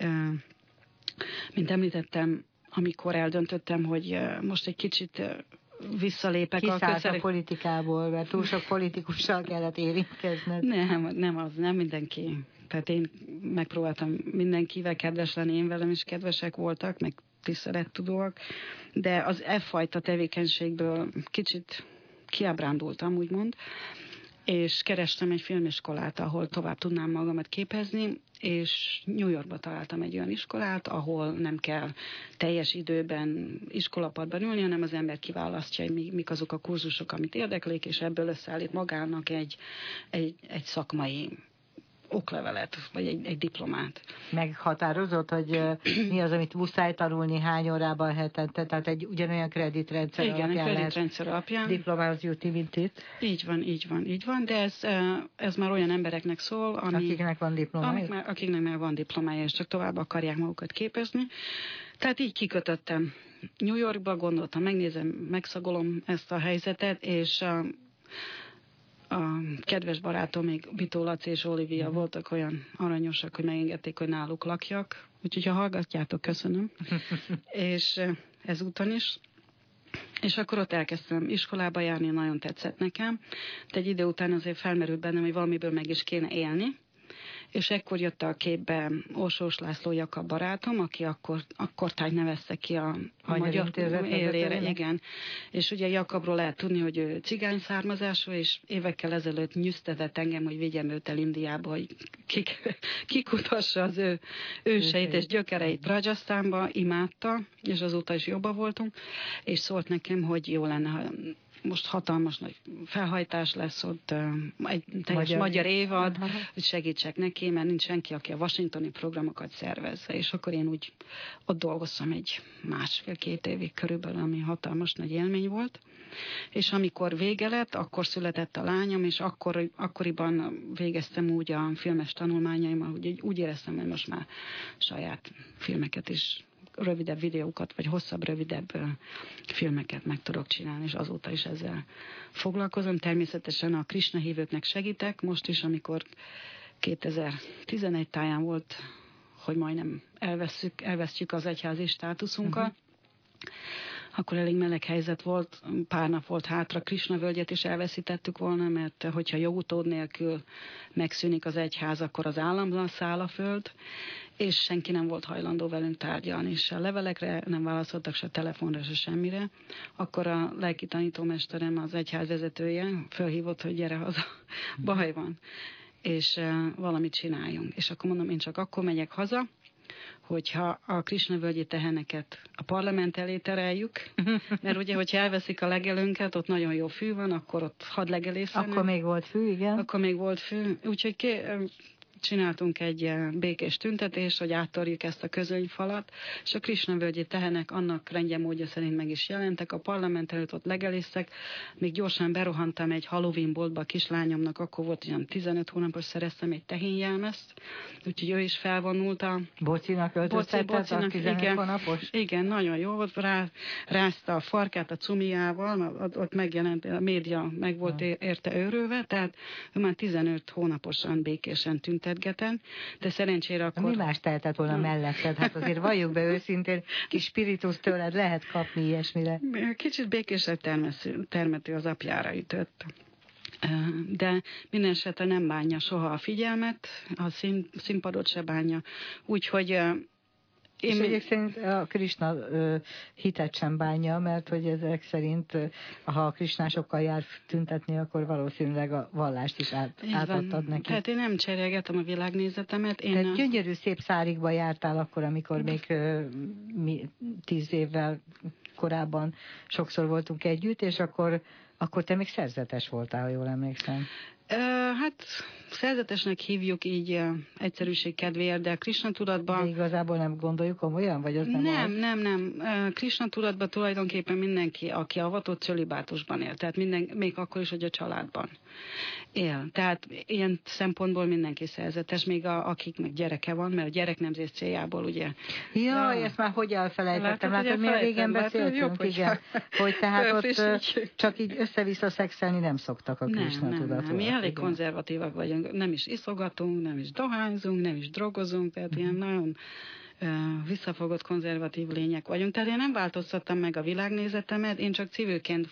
mint említettem, amikor eldöntöttem, hogy most egy kicsit visszalépek. Kiszállt a, közszerek... a politikából, mert túl sok politikussal kellett érintkezned. Nem, nem az, nem mindenki. Tehát én megpróbáltam mindenkivel kedves lenni, én velem is kedvesek voltak, meg tisztelettudóak, de az e fajta tevékenységből kicsit kiábrándultam, úgymond, és kerestem egy filmiskolát, ahol tovább tudnám magamat képezni, és New Yorkba találtam egy olyan iskolát, ahol nem kell teljes időben iskolapadban ülni, hanem az ember kiválasztja, hogy mik azok a kurzusok, amit érdeklik, és ebből összeállít magának egy, egy, egy szakmai oklevelet, vagy egy, egy diplomát. Meghatározott, hogy mi az, amit muszáj tanulni hány órában hetente, tehát egy ugyanolyan kreditrendszer Igen, alapján egy kreditrendszer alapján. Diplomához jutni, mint itt. Így van, így van, így van, de ez, ez már olyan embereknek szól, ami, akiknek van diplomája. Amik már, akiknek már van diplomája, és csak tovább akarják magukat képezni. Tehát így kikötöttem New Yorkba, gondoltam, megnézem, megszagolom ezt a helyzetet, és a, a kedves barátom, még Bitó Laci és Olivia mm-hmm. voltak olyan aranyosak, hogy megengedték, hogy náluk lakjak. Úgyhogy ha hallgatjátok, köszönöm. És ezúton is. És akkor ott elkezdtem iskolába járni, nagyon tetszett nekem. De egy idő után azért felmerült bennem, hogy valamiből meg is kéne élni. És ekkor jött a képbe Orsós László Jakab barátom, aki akkor, akkortájt nevezte ki a, a magyar élére. Igen. És ugye Jakabról lehet tudni, hogy ő cigány származású, és évekkel ezelőtt nyűztetett engem, hogy vigyem őt el Indiába, hogy kik, kikutassa az ő őseit és gyökereit Rajasztánba, imádta, és azóta is jobban voltunk, és szólt nekem, hogy jó lenne, ha most hatalmas nagy felhajtás lesz ott, egy teljes magyar, magyar évad, uh-huh. hogy segítsek neki, mert nincs senki, aki a washingtoni programokat szervezze. És akkor én úgy ott dolgoztam egy másfél-két évig körülbelül, ami hatalmas nagy élmény volt. És amikor vége lett, akkor született a lányom, és akkor, akkoriban végeztem úgy a filmes tanulmányaimmal, hogy úgy éreztem, hogy most már saját filmeket is, rövidebb videókat, vagy hosszabb, rövidebb uh, filmeket meg tudok csinálni, és azóta is ezzel foglalkozom. Természetesen a Krisna hívőknek segítek, most is, amikor kétezer-tizenegy táján volt, hogy majdnem elveszük, elvesztjük az egyházi státuszunkat. Uh-huh. akkor elég meleg helyzet volt, pár nap volt hátra, Krishna völgyet is elveszítettük volna, mert hogyha jogutód nélkül megszűnik az egyház, akkor az államban száll a föld, és senki nem volt hajlandó velünk tárgyalni, se a levelekre nem válaszoltak, se a telefonra, se semmire. Akkor a lelki tanítómesterem, az egyház vezetője fölhívott, hogy gyere haza, baj van, és uh, valamit csináljunk. És akkor mondom, én csak akkor megyek haza, hogyha a Krisna-völgyi teheneket a parlament elé tereljük, mert ugye, hogyha elveszik a legelőnket, ott nagyon jó fű van, akkor ott hadlegelészenek. Akkor még volt fű, igen. Akkor még volt fű, úgyhogy ké, csináltunk egy békés tüntetést, hogy áttörjük ezt a közönyfalat, és a Krisna-völgyi tehenek annak rendje módja szerint meg is jelentek, a parlament előtt ott legelésztek, még gyorsan berohantam egy Halloween boltba a kislányomnak, akkor volt olyan tizenöt hónapos, szereztem egy tehénjámezt, úgyhogy ő is felvonult a... Bocinak öltöztetett a tizenöt igen, hónapos? Igen, nagyon jó volt, rá, rázta a farkát a cumiával, ott megjelent, a média meg volt érte őrülve, tehát ő már tizenöt hónaposan békésen tüntetett, de szerencsére akkor... Mi más tehetett volna melletted? Hát azért valljuk be őszintén, kis spiritus tőled lehet kapni ilyesmire. Kicsit békésebb termető az apjára ütött. De minden esetre nem bánja soha a figyelmet, a szín, színpadot se bánja. Úgyhogy... Én és egyébként szerint a Krishna ö, hitet sem bánja, mert hogy ezek szerint, ha a krisnásokkal jár tüntetni, akkor valószínűleg a vallást is át, átadtad neki. Tehát én nem cserélgetem a világnézetemet. Én Tehát a... gyönyörű szép szárikba jártál akkor, amikor még ö, mi, tíz évvel korábban sokszor voltunk együtt, és akkor, akkor te még szerzetes voltál, ha jól emlékszem. Uh, hát szerzetesnek hívjuk így uh, egyszerűség kedvéért, de Krishna tudatban... De igazából nem gondoljuk komolyan, vagy az nem Nem, az? nem, nem. Uh, Krishna tudatban tulajdonképpen mindenki, aki avatott, cölibátusban él. Tehát minden, még akkor is, hogy a családban él. Tehát ilyen szempontból mindenki szerzetes, még a, akik meg gyereke van, mert a gyereknemzés céljából ugye... Jaj, ja. Ezt már hogy elfelejtettem. Látod, hogy milyen régen beszéltünk, igen. Hogy tehát ott csak így össze-vissza szexelni nem szoktak a Krishna tudatúak. Mi elég igen. konzervatívak vagyunk, nem is iszogatunk, nem is dohányzunk, nem is drogozunk, tehát mm-hmm. ilyen nagyon uh, visszafogott konzervatív lények vagyunk. Tehát én nem változtattam meg a világnézetemet, én csak civilként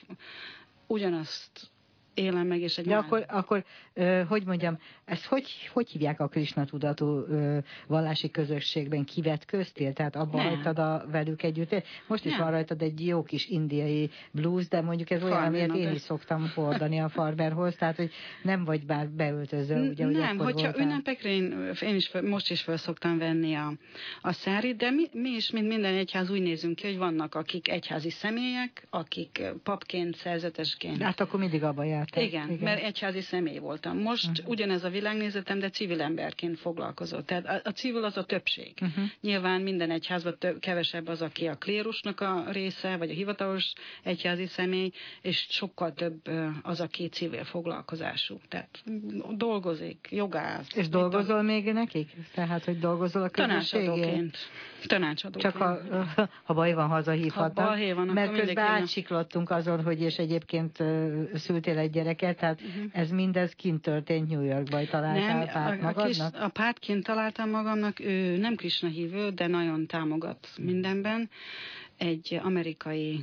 ugyanazt élem meg, és egy... De akkor, akkor ö, hogy mondjam, ezt hogy, hogy hívják a Krishna tudatú ö, vallási közösségben? Kivetköztél? Tehát abban hagytad a velük együtt? Most is nem. Van rajtad egy jó kis indiai blues, de mondjuk ez olyan, amiért én is szoktam hordani a farmerhoz, tehát hogy nem vagy bár beöltöző, ugye, hogy nem, hogyha voltál. Ünnepekre én, én is föl, most is föl szoktam venni a, a szárit, de mi, mi is, mint minden egyház úgy nézünk ki, hogy vannak akik egyházi személyek, akik papként, szerzetesként. Hát akkor mindig abba jár. Igen, igen, mert egyházi személy voltam. Most uh-huh. ugyanez a világnézetem, de civil emberként foglalkozott. Tehát a, a civil az a többség. Uh-huh. Nyilván minden egyházban több, kevesebb az, aki a klérusnak a része, vagy a hivatalos egyházi személy, és sokkal több az, aki civil foglalkozású. Tehát dolgozik, jogász. És dolgozol még nekik? Tehát, hogy dolgozol a közösségért? Tanácsadóként. Tanácsadóként. Csak ha, ha baj van, hazahívhatnak. Ha baj van, mert közben átsiklottunk azon, hogy és egyébként szültél egy gyereket, tehát uh-huh. ez mindez kint történt New Yorkban, találtál nem, párt a, magadnak? A, a párt kint találtam magamnak, ő nem Krishna hívő, de nagyon támogat mindenben. Egy amerikai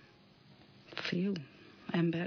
fiú, ember.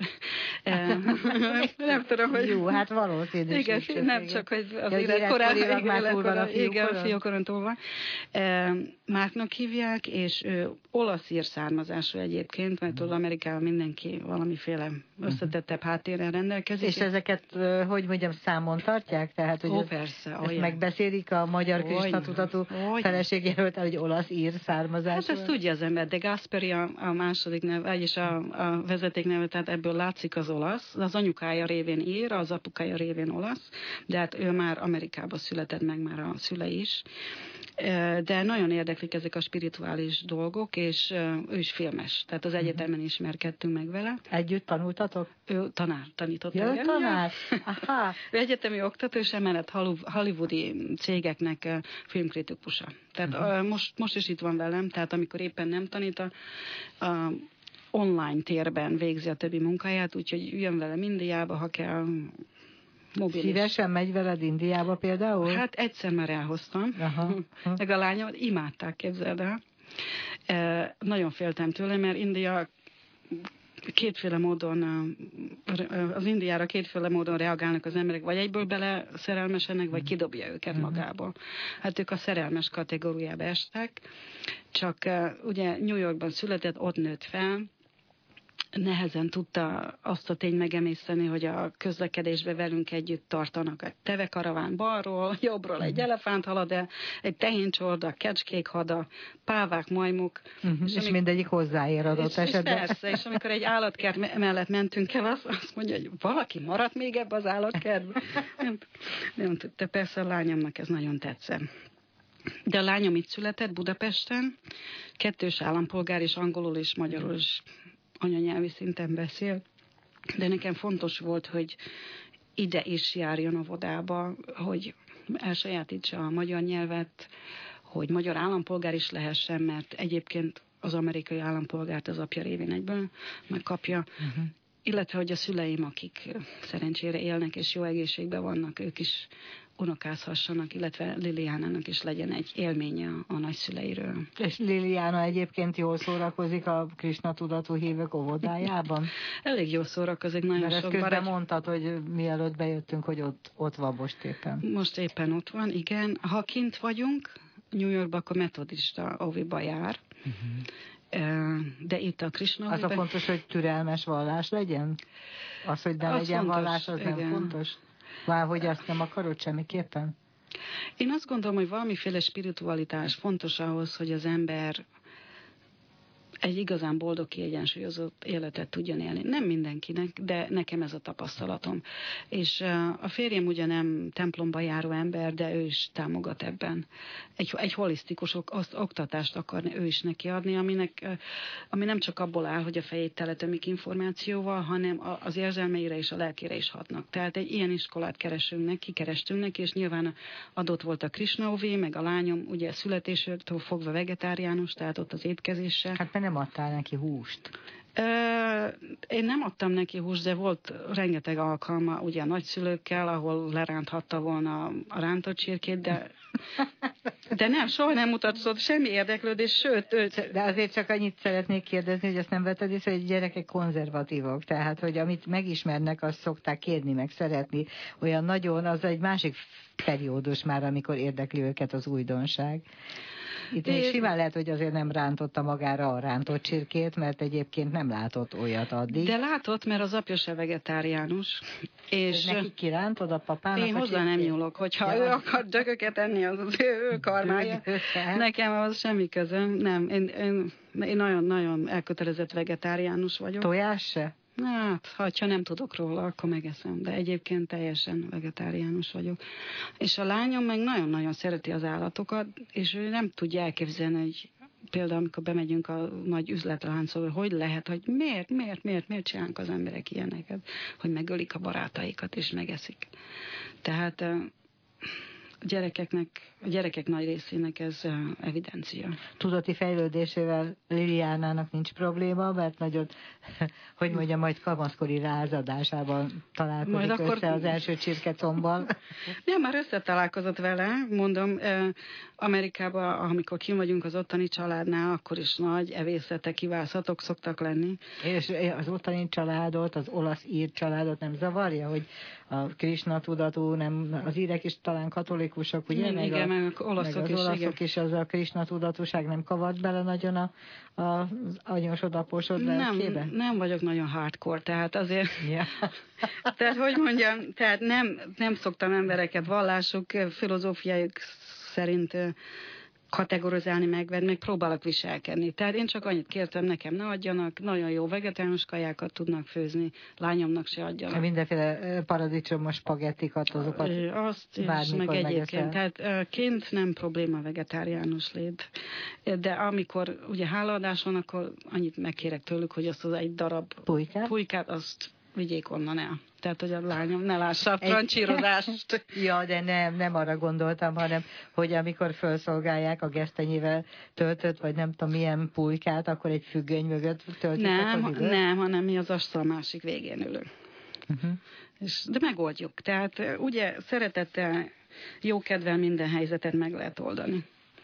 Nem tudom, hogy... Jó, hát valószínű. Igen, is, nem igen. csak, hogy az ja, életkorára, már túl van a igen, fiúkoron túl van. Márknak hívják, és ő olasz-ír származású egyébként, mert tudod, Amerikában mindenki valamiféle összetettebb háttérrel rendelkezik. És ezeket, hogy mondjam, számon tartják? Tehát, hogy Ó, ez, persze, ezt olyan. Megbeszélik a magyar Krishna tudatú feleségjelölt, hogy olasz-ír származású? Hát ezt tudja az ember, de Gasperi a, a második neve, vagyis a, a vezeték neve, tehát ebből látszik az olasz. Az anyukája révén ír, az apukája révén olasz, de hát ő már Amerikában született meg, már a szülei is. De nagyon érdeklik ezek a spirituális dolgok, és ő is filmes. Tehát az egyetemen ismerkedtünk meg vele. Együtt tanultatok? Ő tanár, tanított. Ja, ő tanár? Aha. Ő egyetemi oktató, és emellett hollywoodi cégeknek filmkritikusa. Tehát uh-huh. most, most is itt van velem, tehát amikor éppen nem tanít, a, a online térben végzi a többi munkáját, úgyhogy jön velem Indiába, ha kell. Mobilis. Szívesen megy veled Indiába például? Hát egyszer már elhoztam. Aha. Meg a lányom, imádták, képzeld el. Nagyon féltem tőle, mert India kétféle módon, az Indiára kétféle módon reagálnak az emberek, vagy egyből bele szerelmesenek, vagy kidobja őket uh-huh. magából. Hát ők a szerelmes kategóriába estek, csak ugye New Yorkban született, ott nőtt fel, nehezen tudta azt a tényt megemészteni, hogy a közlekedésbe velünk együtt tartanak egy tevekaraván balról, jobbról egy elefánt halad el, egy tehéncsorda, kecskék hada, pávák, majmok. Uh-huh. És, és amik... mindegyik hozzáér adott és, esetben. És persze, és amikor egy állatkert mellett mentünk el, azt, azt mondja, hogy valaki maradt még ebbe az állatkertbe. nem, nem tudta, persze a lányomnak ez nagyon tetszett. De a lányom itt született Budapesten, kettős állampolgár, és angolul és magyarul is anyanyelvi szinten beszél, de nekem fontos volt, hogy ide is járjon óvodába, hogy elsajátítsa a magyar nyelvet, hogy magyar állampolgár is lehessen, mert egyébként az amerikai állampolgárt az apja révén egyből megkapja, uh-huh. illetve hogy a szüleim, akik szerencsére élnek és jó egészségben vannak, ők is unokázhassanak, illetve Liliánának is legyen egy élménye a, a nagyszüleiről. És Liliana egyébként jól szórakozik a Krisna tudatú hívők óvodájában? Elég jól szórakozik, nagyon mert sok közben barát... mondtad, hogy mielőtt bejöttünk, hogy ott, ott van most éppen. Most éppen ott van, igen. Ha kint vagyunk, New Yorkban akkor metodista óviba jár, uh-huh. de itt a Krisna az a fontos, hogy türelmes vallás legyen? Az, hogy ne az legyen fontos, vallás, az igen. nem fontos? Valahogy azt nem akarod semmiképpen? Én azt gondolom, hogy valamiféle spiritualitás fontos ahhoz, hogy az ember egy igazán boldog, kiegyensúlyozott életet tudjon élni. Nem mindenkinek, de nekem ez a tapasztalatom. És a férjem ugye nem templomba járó ember, de ő is támogat ebben. Egy, egy holisztikus ok, oktatást akarni ő is neki adni, aminek, ami nem csak abból áll, hogy a fejét teletömik információval, hanem az érzelmeire és a lelkére is hatnak. Tehát egy ilyen iskolát keresünk neki, kerestünk neki, és nyilván adott volt a Krishna óvé, meg a lányom ugye születésétől fogva vegetáriánus, tehát ott az étkezéssel. Hát nem adtál neki húst? Ö, én nem adtam neki húst, de volt rengeteg alkalma ugye a nagyszülőkkel, ahol leránthatta volna a rántott csirkét, de, de nem, soha nem mutatott semmi érdeklődés, sőt... Ő... De azért csak annyit szeretnék kérdezni, hogy azt nem vetted észre, hogy gyerekek konzervatívok, tehát, hogy amit megismernek, azt szokták kérni, meg szeretni. Olyan nagyon, az egy másik periódus már, amikor érdekli őket az újdonság. Itt még simán lehet, hogy azért nem rántotta magára a rántott csirkét, mert egyébként nem látott olyat addig. De látott, mert az apja se vegetáriánus. És neki kirántod a papának? Én hozzá nem nyúlok, hogyha ja. ő akar dögöket enni, az az ő, ő karmája. Nekem az semmi közöm. Nem, én, én, én nagyon-nagyon elkötelezett vegetáriánus vagyok. Tojás se? Hát, ha nem tudok róla, akkor megeszem, de egyébként teljesen vegetáriánus vagyok. És a lányom meg nagyon-nagyon szereti az állatokat, és ő nem tudja elképzelni, hogy például amikor bemegyünk a nagy üzletláncba, hogy lehet, hogy miért, miért, miért, miért csinálnak az emberek ilyeneket, hogy megölik a barátaikat és megeszik. Tehát a gyerekeknek, a gyerekek nagy részének ez evidencia. Tudati fejlődésével Liliánának nincs probléma, mert nagyon, hogy mondjam, majd kamaszkori rázadásában találkozik majd össze akkor... az első csirkecombbal. Nem, már összetalálkozott vele, mondom, Amerikában, amikor kim vagyunk az ottani családnál, akkor is nagy evészetek, kivászatok szoktak lenni. És az ottani családot, az olasz-ír családot nem zavarja, hogy a Krisna tudatú, nem, az írek is talán katolikusok, ugye? Meg igen, a, meg olaszok, meg az is, olaszok is, az a Krisna tudatúság nem kavart bele nagyon a, a, az anyósod, apósod lelkébe? Nem, nem vagyok nagyon hardcore, tehát azért... Ja. tehát, hogy mondjam, tehát nem, nem szoktam embereket vallásuk, filozófiájuk szerint kategorizálni, megvenni, meg próbálok viselkedni. Tehát én csak annyit kértem, nekem ne adjanak, nagyon jó vegetáriánus kajákat tudnak főzni, lányomnak se adjanak. Mindenféle paradicsomos spagettikat, azokat azt is, meg egyébként. Tehát kint nem probléma vegetáriánus lét. De amikor ugye hálaadás van, akkor annyit megkérek tőlük, hogy azt az egy darab pulykát, pulykát azt vigyék onnan el. Tehát, hogy a lányom ne lássa a trancsírozást. Ja, de nem, nem arra gondoltam, hanem, hogy amikor felszolgálják a gesztenyével töltött, vagy nem tudom milyen pulykát, akkor egy függöny mögött töltik. Nem, nem, hanem mi az asztal másik végén ülünk. Uh-huh. És, de megoldjuk. Tehát ugye szeretettel, jó kedvel minden helyzetet meg lehet oldani.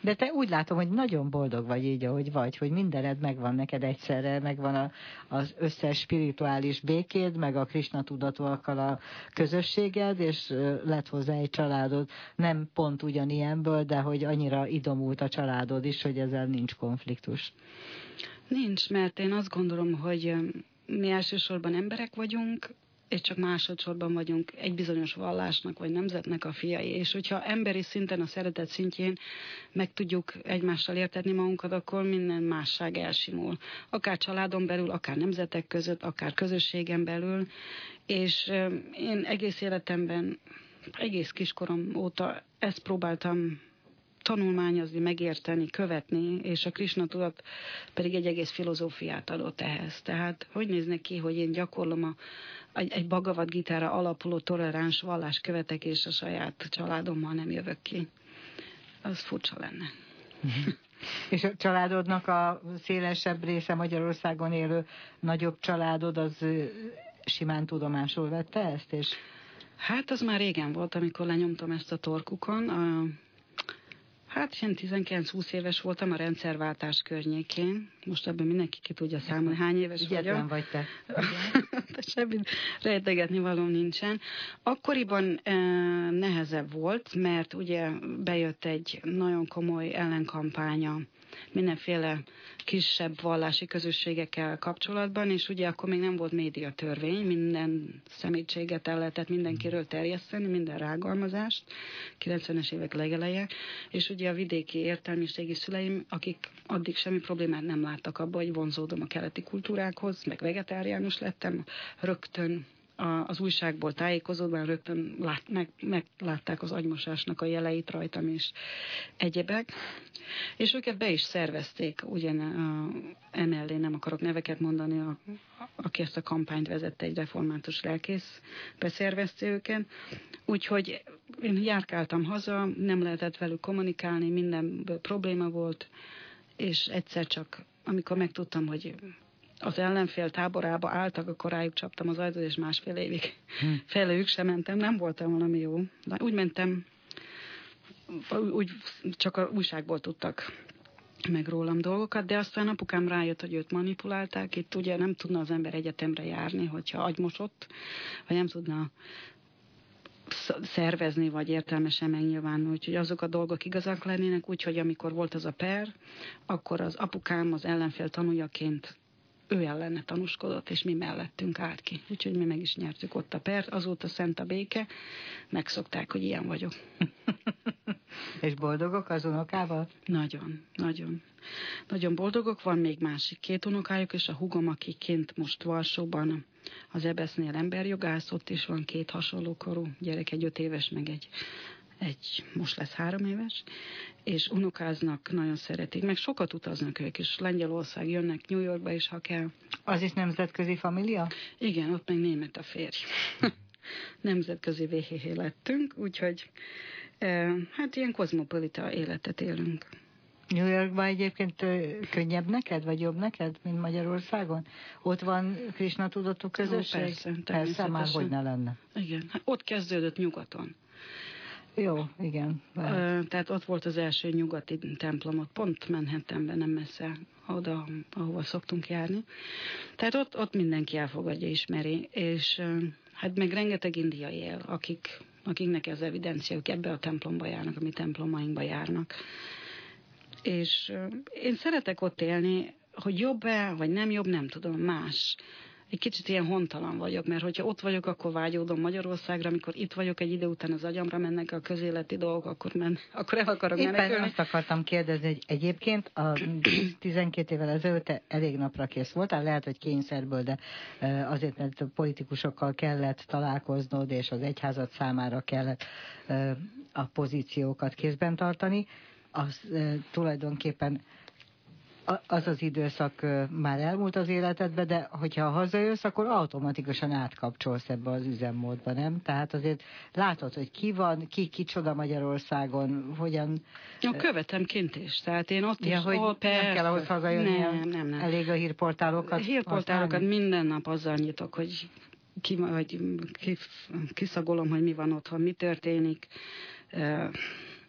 De te úgy látom, hogy nagyon boldog vagy így, ahogy vagy, hogy mindened megvan neked egyszerre, megvan a, az összes spirituális békéd, meg a Krisna tudatúakkal a közösséged, és lett hozzá egy családod, nem pont ugyanilyenből, de hogy annyira idomult a családod is, hogy ezzel nincs konfliktus. Nincs, mert én azt gondolom, hogy mi elsősorban emberek vagyunk, és csak másodszorban vagyunk egy bizonyos vallásnak vagy nemzetnek a fiai. És hogyha emberi szinten, a szeretet szintjén meg tudjuk egymással értetni magunkat, akkor minden másság elsimul. Akár családon belül, akár nemzetek között, akár közösségen belül. És én egész életemben, egész kiskorom óta ezt próbáltam tanulmányozni, megérteni, követni, és a Krisna tudat pedig egy egész filozófiát adott ehhez. Tehát hogy néznek ki, hogy én gyakorlom a egy, egy Bhagavad Gítára alapuló toleráns vallás követek, és a saját családommal nem jövök ki. Az furcsa lenne. És a családodnak a szélesebb része, Magyarországon élő nagyobb családod, az simán tudomásul vette ezt? És... Hát az már régen volt, amikor lenyomtam ezt a torkukon. A Hát én tizenkilenc-húsz éves voltam a rendszerváltás környékén. Most ebben mindenki ki tudja számolni, hány éves vagyok. vagy te. De semmi rejtegetni való nincsen. Akkoriban eh, nehezebb volt, mert ugye bejött egy nagyon komoly ellenkampánya mindenféle kisebb vallási közösségekkel kapcsolatban, és ugye akkor még nem volt médiatörvény, minden szemétséget el lehetett mindenkiről terjeszteni, minden rágalmazást, kilencvenes évek legeleje, és ugye a vidéki értelmiségi szüleim, akik addig semmi problémát nem láttak abban, hogy vonzódom a keleti kultúrákhoz, meg vegetáriánus lettem, rögtön az újságból tájékozódva rögtön lát, meg, meglátták az agymosásnak a jeleit rajtam és egyebek. És őket be is szervezték, ugyan emellé nem akarok neveket mondani, a, aki ezt a kampányt vezette, egy református lelkész beszervezte őket. Úgyhogy én járkáltam haza, nem lehetett velük kommunikálni, mindenből probléma volt, és egyszer csak, amikor megtudtam, hogy az ellenfél táborába álltak, akkor rájuk csaptam az ajtót, és másfél évig hm. feléjük sem mentem. Nem voltam valami jó. De úgy mentem, úgy csak a újságból tudtak meg rólam dolgokat, de aztán apukám rájött, hogy őt manipulálták. Itt ugye nem tudna az ember egyetemre járni, hogyha agymosott, vagy nem tudna szervezni, vagy értelmesen megnyilvánulni. Úgyhogy azok a dolgok igazak lennének, úgyhogy amikor volt az a per, akkor az apukám az ellenfél tanújaként ő ellene tanúskodott, és mi mellettünk állt ki. Úgyhogy mi meg is nyertük ott a pert. Azóta szent a béke. Megszokták, hogy ilyen vagyok. És boldogok az unokával? Nagyon, nagyon. Nagyon boldogok. Van még másik két unokájuk, és a húgom, aki kint most Varsóban az Ebesznél emberjogász, ott is van két hasonló korú gyerek, egy öt éves, meg egy egy, most lesz három éves, és unokáznak, nagyon szeretik, meg sokat utaznak ők is, Lengyelország, jönnek New Yorkba is, ha kell. Az is nemzetközi família? Igen, ott meg német a férj. Nemzetközi vé hé hé lettünk, úgyhogy eh, hát ilyen kozmopolita életet élünk. New Yorkban egyébként könnyebb neked, vagy jobb neked, mint Magyarországon? Ott van Krisna tudatú közösség? Ó, persze, persze, már hogy ne lenne. Igen, hát ott kezdődött nyugaton. Jó, igen. Lehet. Tehát ott volt az első nyugati templomot, pont Manhattanben, nem messze oda, ahova szoktunk járni. Tehát ott, ott mindenki elfogadja, ismeri, és hát meg rengeteg indiai él, akik, akiknek ez evidenciák ebbe a templomba járnak, a mi templomainkba járnak. És én szeretek ott élni, hogy jobb-e, vagy nem jobb, nem tudom, más. Egy kicsit ilyen hontalan vagyok, mert hogyha ott vagyok, akkor vágyódom Magyarországra, amikor itt vagyok, egy idő után az agyamra mennek a közéleti dolgok, akkor, men, akkor el akarok Éppen menekülni. azt akartam kérdezni, hogy egyébként a tizenkét évvel ezelőtt elég napra kész voltál, lehet, hogy kényszerből, de azért, mert a politikusokkal kellett találkoznod, és az egyházat számára kellett a pozíciókat kézben tartani, az tulajdonképpen az az időszak már elmúlt az életedbe, de hogyha hazajössz, akkor automatikusan átkapcsolsz ebbe az üzemmódba, nem? Tehát azért látod, hogy ki van, ki kicsoda Magyarországon, hogyan... Ja, követem kint is. Tehát én ott ja, is... hogy ó, persze, nem kell ahhoz hazajönni, nem, nem, nem. elég a hírportálokat Hírportálokat használni? minden nap azzal nyitok, hogy ki, vagy ki, kiszagolom, hogy mi van otthon, mi történik.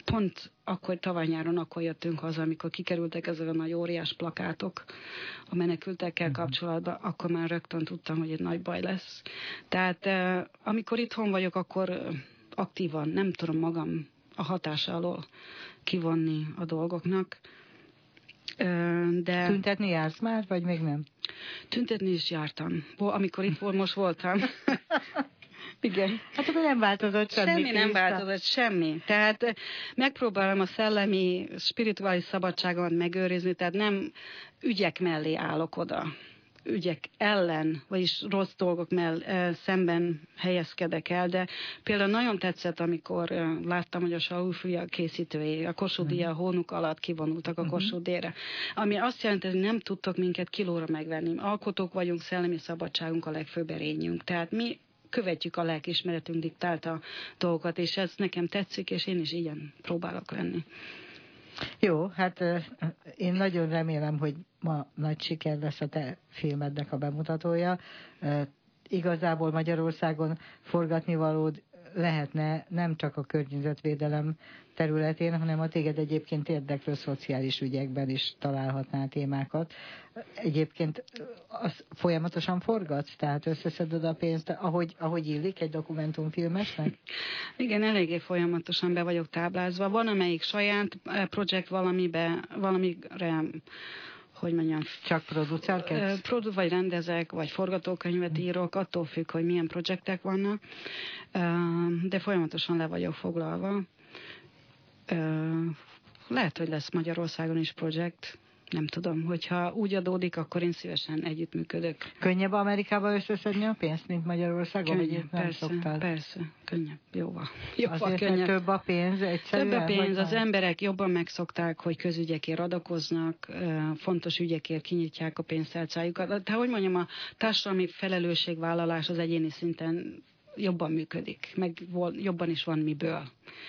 pont akkor tavaly nyáron akkor jöttünk haza, amikor kikerültek ezek a nagy óriás plakátok a menekültekkel kapcsolatban, akkor már rögtön tudtam, hogy egy nagy baj lesz. Tehát amikor itthon vagyok, akkor aktívan nem tudom magam a hatása alól kivonni a dolgoknak. De... Tüntetni jársz már, vagy még nem? Tüntetni is jártam. Amikor itt volt, most voltam. Igen. Hát akkor nem változott semmi. Semmi nem változott, semmi. Tehát megpróbálom a szellemi, spirituális szabadságomat megőrizni, tehát nem ügyek mellé állok oda. Ügyek ellen, vagyis rossz dolgok mellé szemben helyezkedek el, de például nagyon tetszett, amikor láttam, hogy a Saul-fia készítői a Kossuth-díj a hónuk alatt kivonultak a Kossuth-díjra. Ami azt jelenti, hogy nem tudtok minket kilóra megvenni. Alkotók vagyunk, szellemi szabadságunk a legfőbb erényünk. Tehát mi követjük a lelkiismeretünk diktálta dolgokat, és ez nekem tetszik, és én is ilyen próbálok lenni. Jó, hát én nagyon remélem, hogy ma nagy siker lesz a te filmednek a bemutatója. Igazából Magyarországon forgatni valód lehetne nem csak a környezetvédelem területén, hanem a téged egyébként érdeklő szociális ügyekben is találhatnál témákat. Egyébként az folyamatosan forgatsz, tehát összeszeded a pénzt, ahogy, ahogy illik egy dokumentumfilmesnek? Igen, eléggé folyamatosan be vagyok táblázva. Van amelyik saját projekt valamibe, valamire, hogy mondjam, csak producerkedsz? Produ- vagy rendezek, vagy forgatókönyvet írok, attól függ, hogy milyen projektek vannak, de folyamatosan le vagyok foglalva. Lehet, hogy lesz Magyarországon is projekt, nem tudom, hogyha úgy adódik, akkor én szívesen együttműködök. Könnyebb Amerikába összeszedni a pénzt, mint Magyarországon? Könnyebb, persze, persze, persze, könnyebb, jóval. jóval Azért, könnyebb. Több a pénz egyszerűen? Több a pénz, az emberek jobban megszokták, hogy közügyekért adakoznak, fontos ügyekért kinyitják a pénztárcájukat. Tehát, hogy mondjam, a társadalmi felelősségvállalás az egyéni szinten jobban működik, meg jobban is van miből.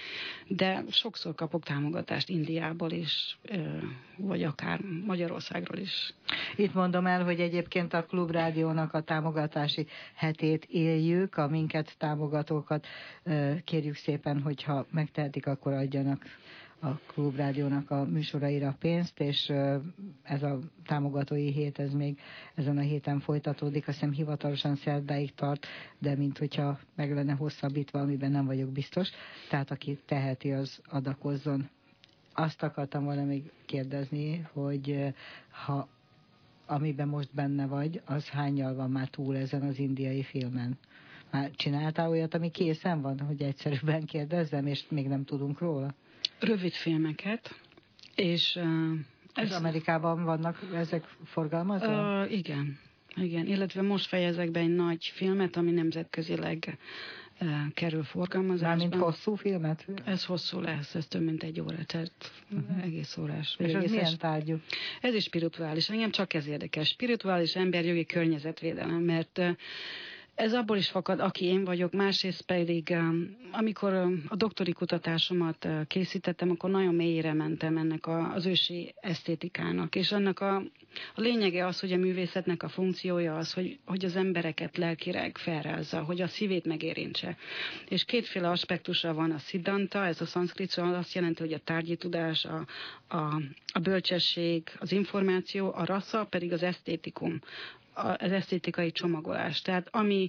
De sokszor kapok támogatást Indiából is, vagy akár Magyarországról is. Itt mondom el, hogy egyébként a Klubrádiónak a támogatási hetét éljük, a minket támogatókat kérjük szépen, hogyha megtehetik, akkor adjanak a Klubrádiónak a műsoraira pénzt, és ez a támogatói hét, ez még ezen a héten folytatódik, azt hiszem hivatalosan szerdáig tart, de mint hogyha meg lenne hosszabbítva, amiben nem vagyok biztos, tehát aki teheti, az adakozzon. Azt akartam volna még kérdezni, hogy ha amiben most benne vagy, az hányal van már túl ezen az indiai filmen? Már csináltál olyat, ami készen van, hogy egyszerűbben kérdezzem, és még nem tudunk róla? Rövid filmeket, és... Uh, ez Amerikában vannak ezek forgalmazva? Uh, igen, igen, illetve most fejezek be egy nagy filmet, ami nemzetközileg uh, kerül forgalmazásba. Mármint hosszú filmet? Ez hosszú lesz, ez több mint egy óra, tehát uh-huh. egész órás. És ez milyen tárgyú? Ez is spirituális, engem csak ez érdekel. Spirituális emberjogi környezetvédelem, mert uh, ez abból is fakad, aki én vagyok, másrészt pedig, amikor a doktori kutatásomat készítettem, akkor nagyon mélyére mentem ennek az ősi esztétikának, és annak a, a lényege az, hogy a művészetnek a funkciója az, hogy, hogy az embereket lelkileg felrázza, hogy a szívét megérintse. És kétféle aspektusa van a siddhanta, ez a szanszkrit szó, azt jelenti, hogy a tárgyi tudás, a, a, a bölcsesség, az információ, a rasa pedig az esztétikum, az esztétikai csomagolás. Tehát ami,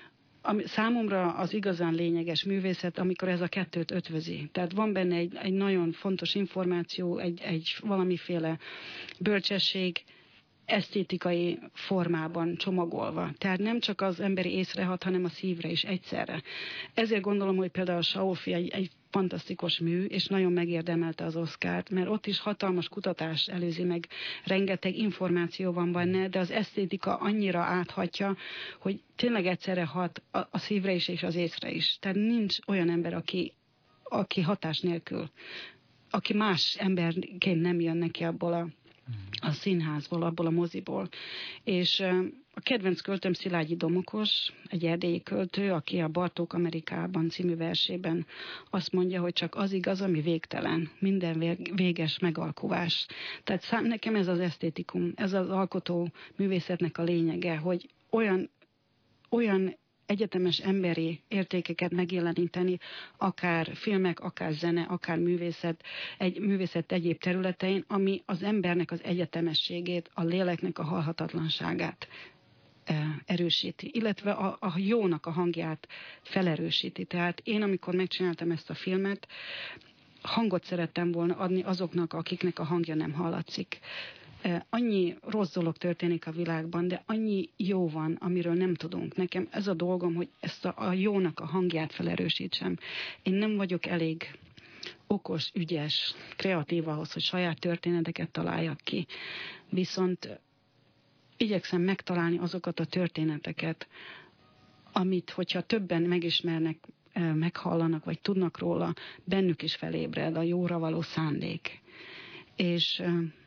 ami számomra az igazán lényeges művészet, amikor ez a kettőt ötvözi. Tehát van benne egy, egy nagyon fontos információ, egy, egy valamiféle bölcsesség, esztétikai formában csomagolva. Tehát nem csak az emberi észre hat, hanem a szívre is egyszerre. Ezért gondolom, hogy például a Saul-fia egy, egy fantasztikus mű, és nagyon megérdemelte az Oscart, mert ott is hatalmas kutatás előzi meg, rengeteg információ van benne, de az esztétika annyira áthatja, hogy tényleg egyszerre hat a, a szívre is és az észre is. Tehát nincs olyan ember, aki, aki hatás nélkül, aki más emberként nem jön neki abból a a színházból, abból a moziból. És a kedvenc költőm Szilágyi Domokos, egy erdélyi költő, aki a Bartók Amerikában című versében azt mondja, hogy csak az igaz, ami végtelen, minden véges megalkovás. Tehát szám, nekem ez az esztétikum, ez az alkotó művészetnek a lényege, hogy olyan, olyan egyetemes emberi értékeket megjeleníteni, akár filmek, akár zene, akár művészet, egy művészet egyéb területein, ami az embernek az egyetemességét, a léleknek a halhatatlanságát erősíti, illetve a, a jónak a hangját felerősíti. Tehát én, amikor megcsináltam ezt a filmet, hangot szerettem volna adni azoknak, akiknek a hangja nem hallatszik. Annyi rossz dolog történik a világban, de annyi jó van, amiről nem tudunk. Nekem ez a dolgom, hogy ezt a, a jónak a hangját felerősítsem. Én nem vagyok elég okos, ügyes, kreatív ahhoz, hogy saját történeteket találjak ki. Viszont igyekszem megtalálni azokat a történeteket, amit, hogyha többen megismernek, meghallanak, vagy tudnak róla, bennük is felébred a jóra való szándék. És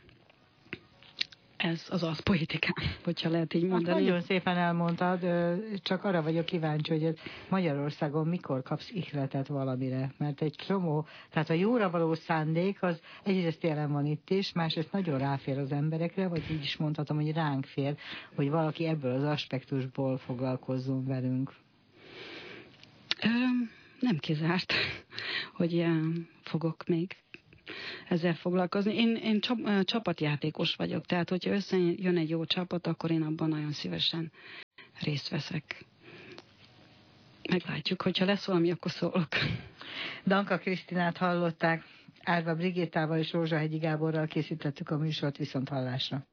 ez az az politikám, hogyha lehet így mondani. Hát nagyon szépen elmondtad, csak arra vagyok kíváncsi, hogy Magyarországon mikor kapsz ihletet valamire, mert egy csomó, tehát a jóra való szándék az egyrészt jelen van itt is, másrészt nagyon ráfér az emberekre, vagy így is mondhatom, hogy ránk fér, hogy valaki ebből az aspektusból foglalkozzon velünk. Ö, nem kizárt, hogy ilyen fogok még ezzel foglalkozni. Én, én csap, csapatjátékos vagyok, tehát hogyha összejön egy jó csapat, akkor én abban nagyon szívesen részt veszek. Meglátjuk, hogyha lesz valami, akkor szólok. Danka Krisztinát hallották, Árva Brigittával és Rózsahegyi Gáborral készítettük a műsort, viszont hallásra.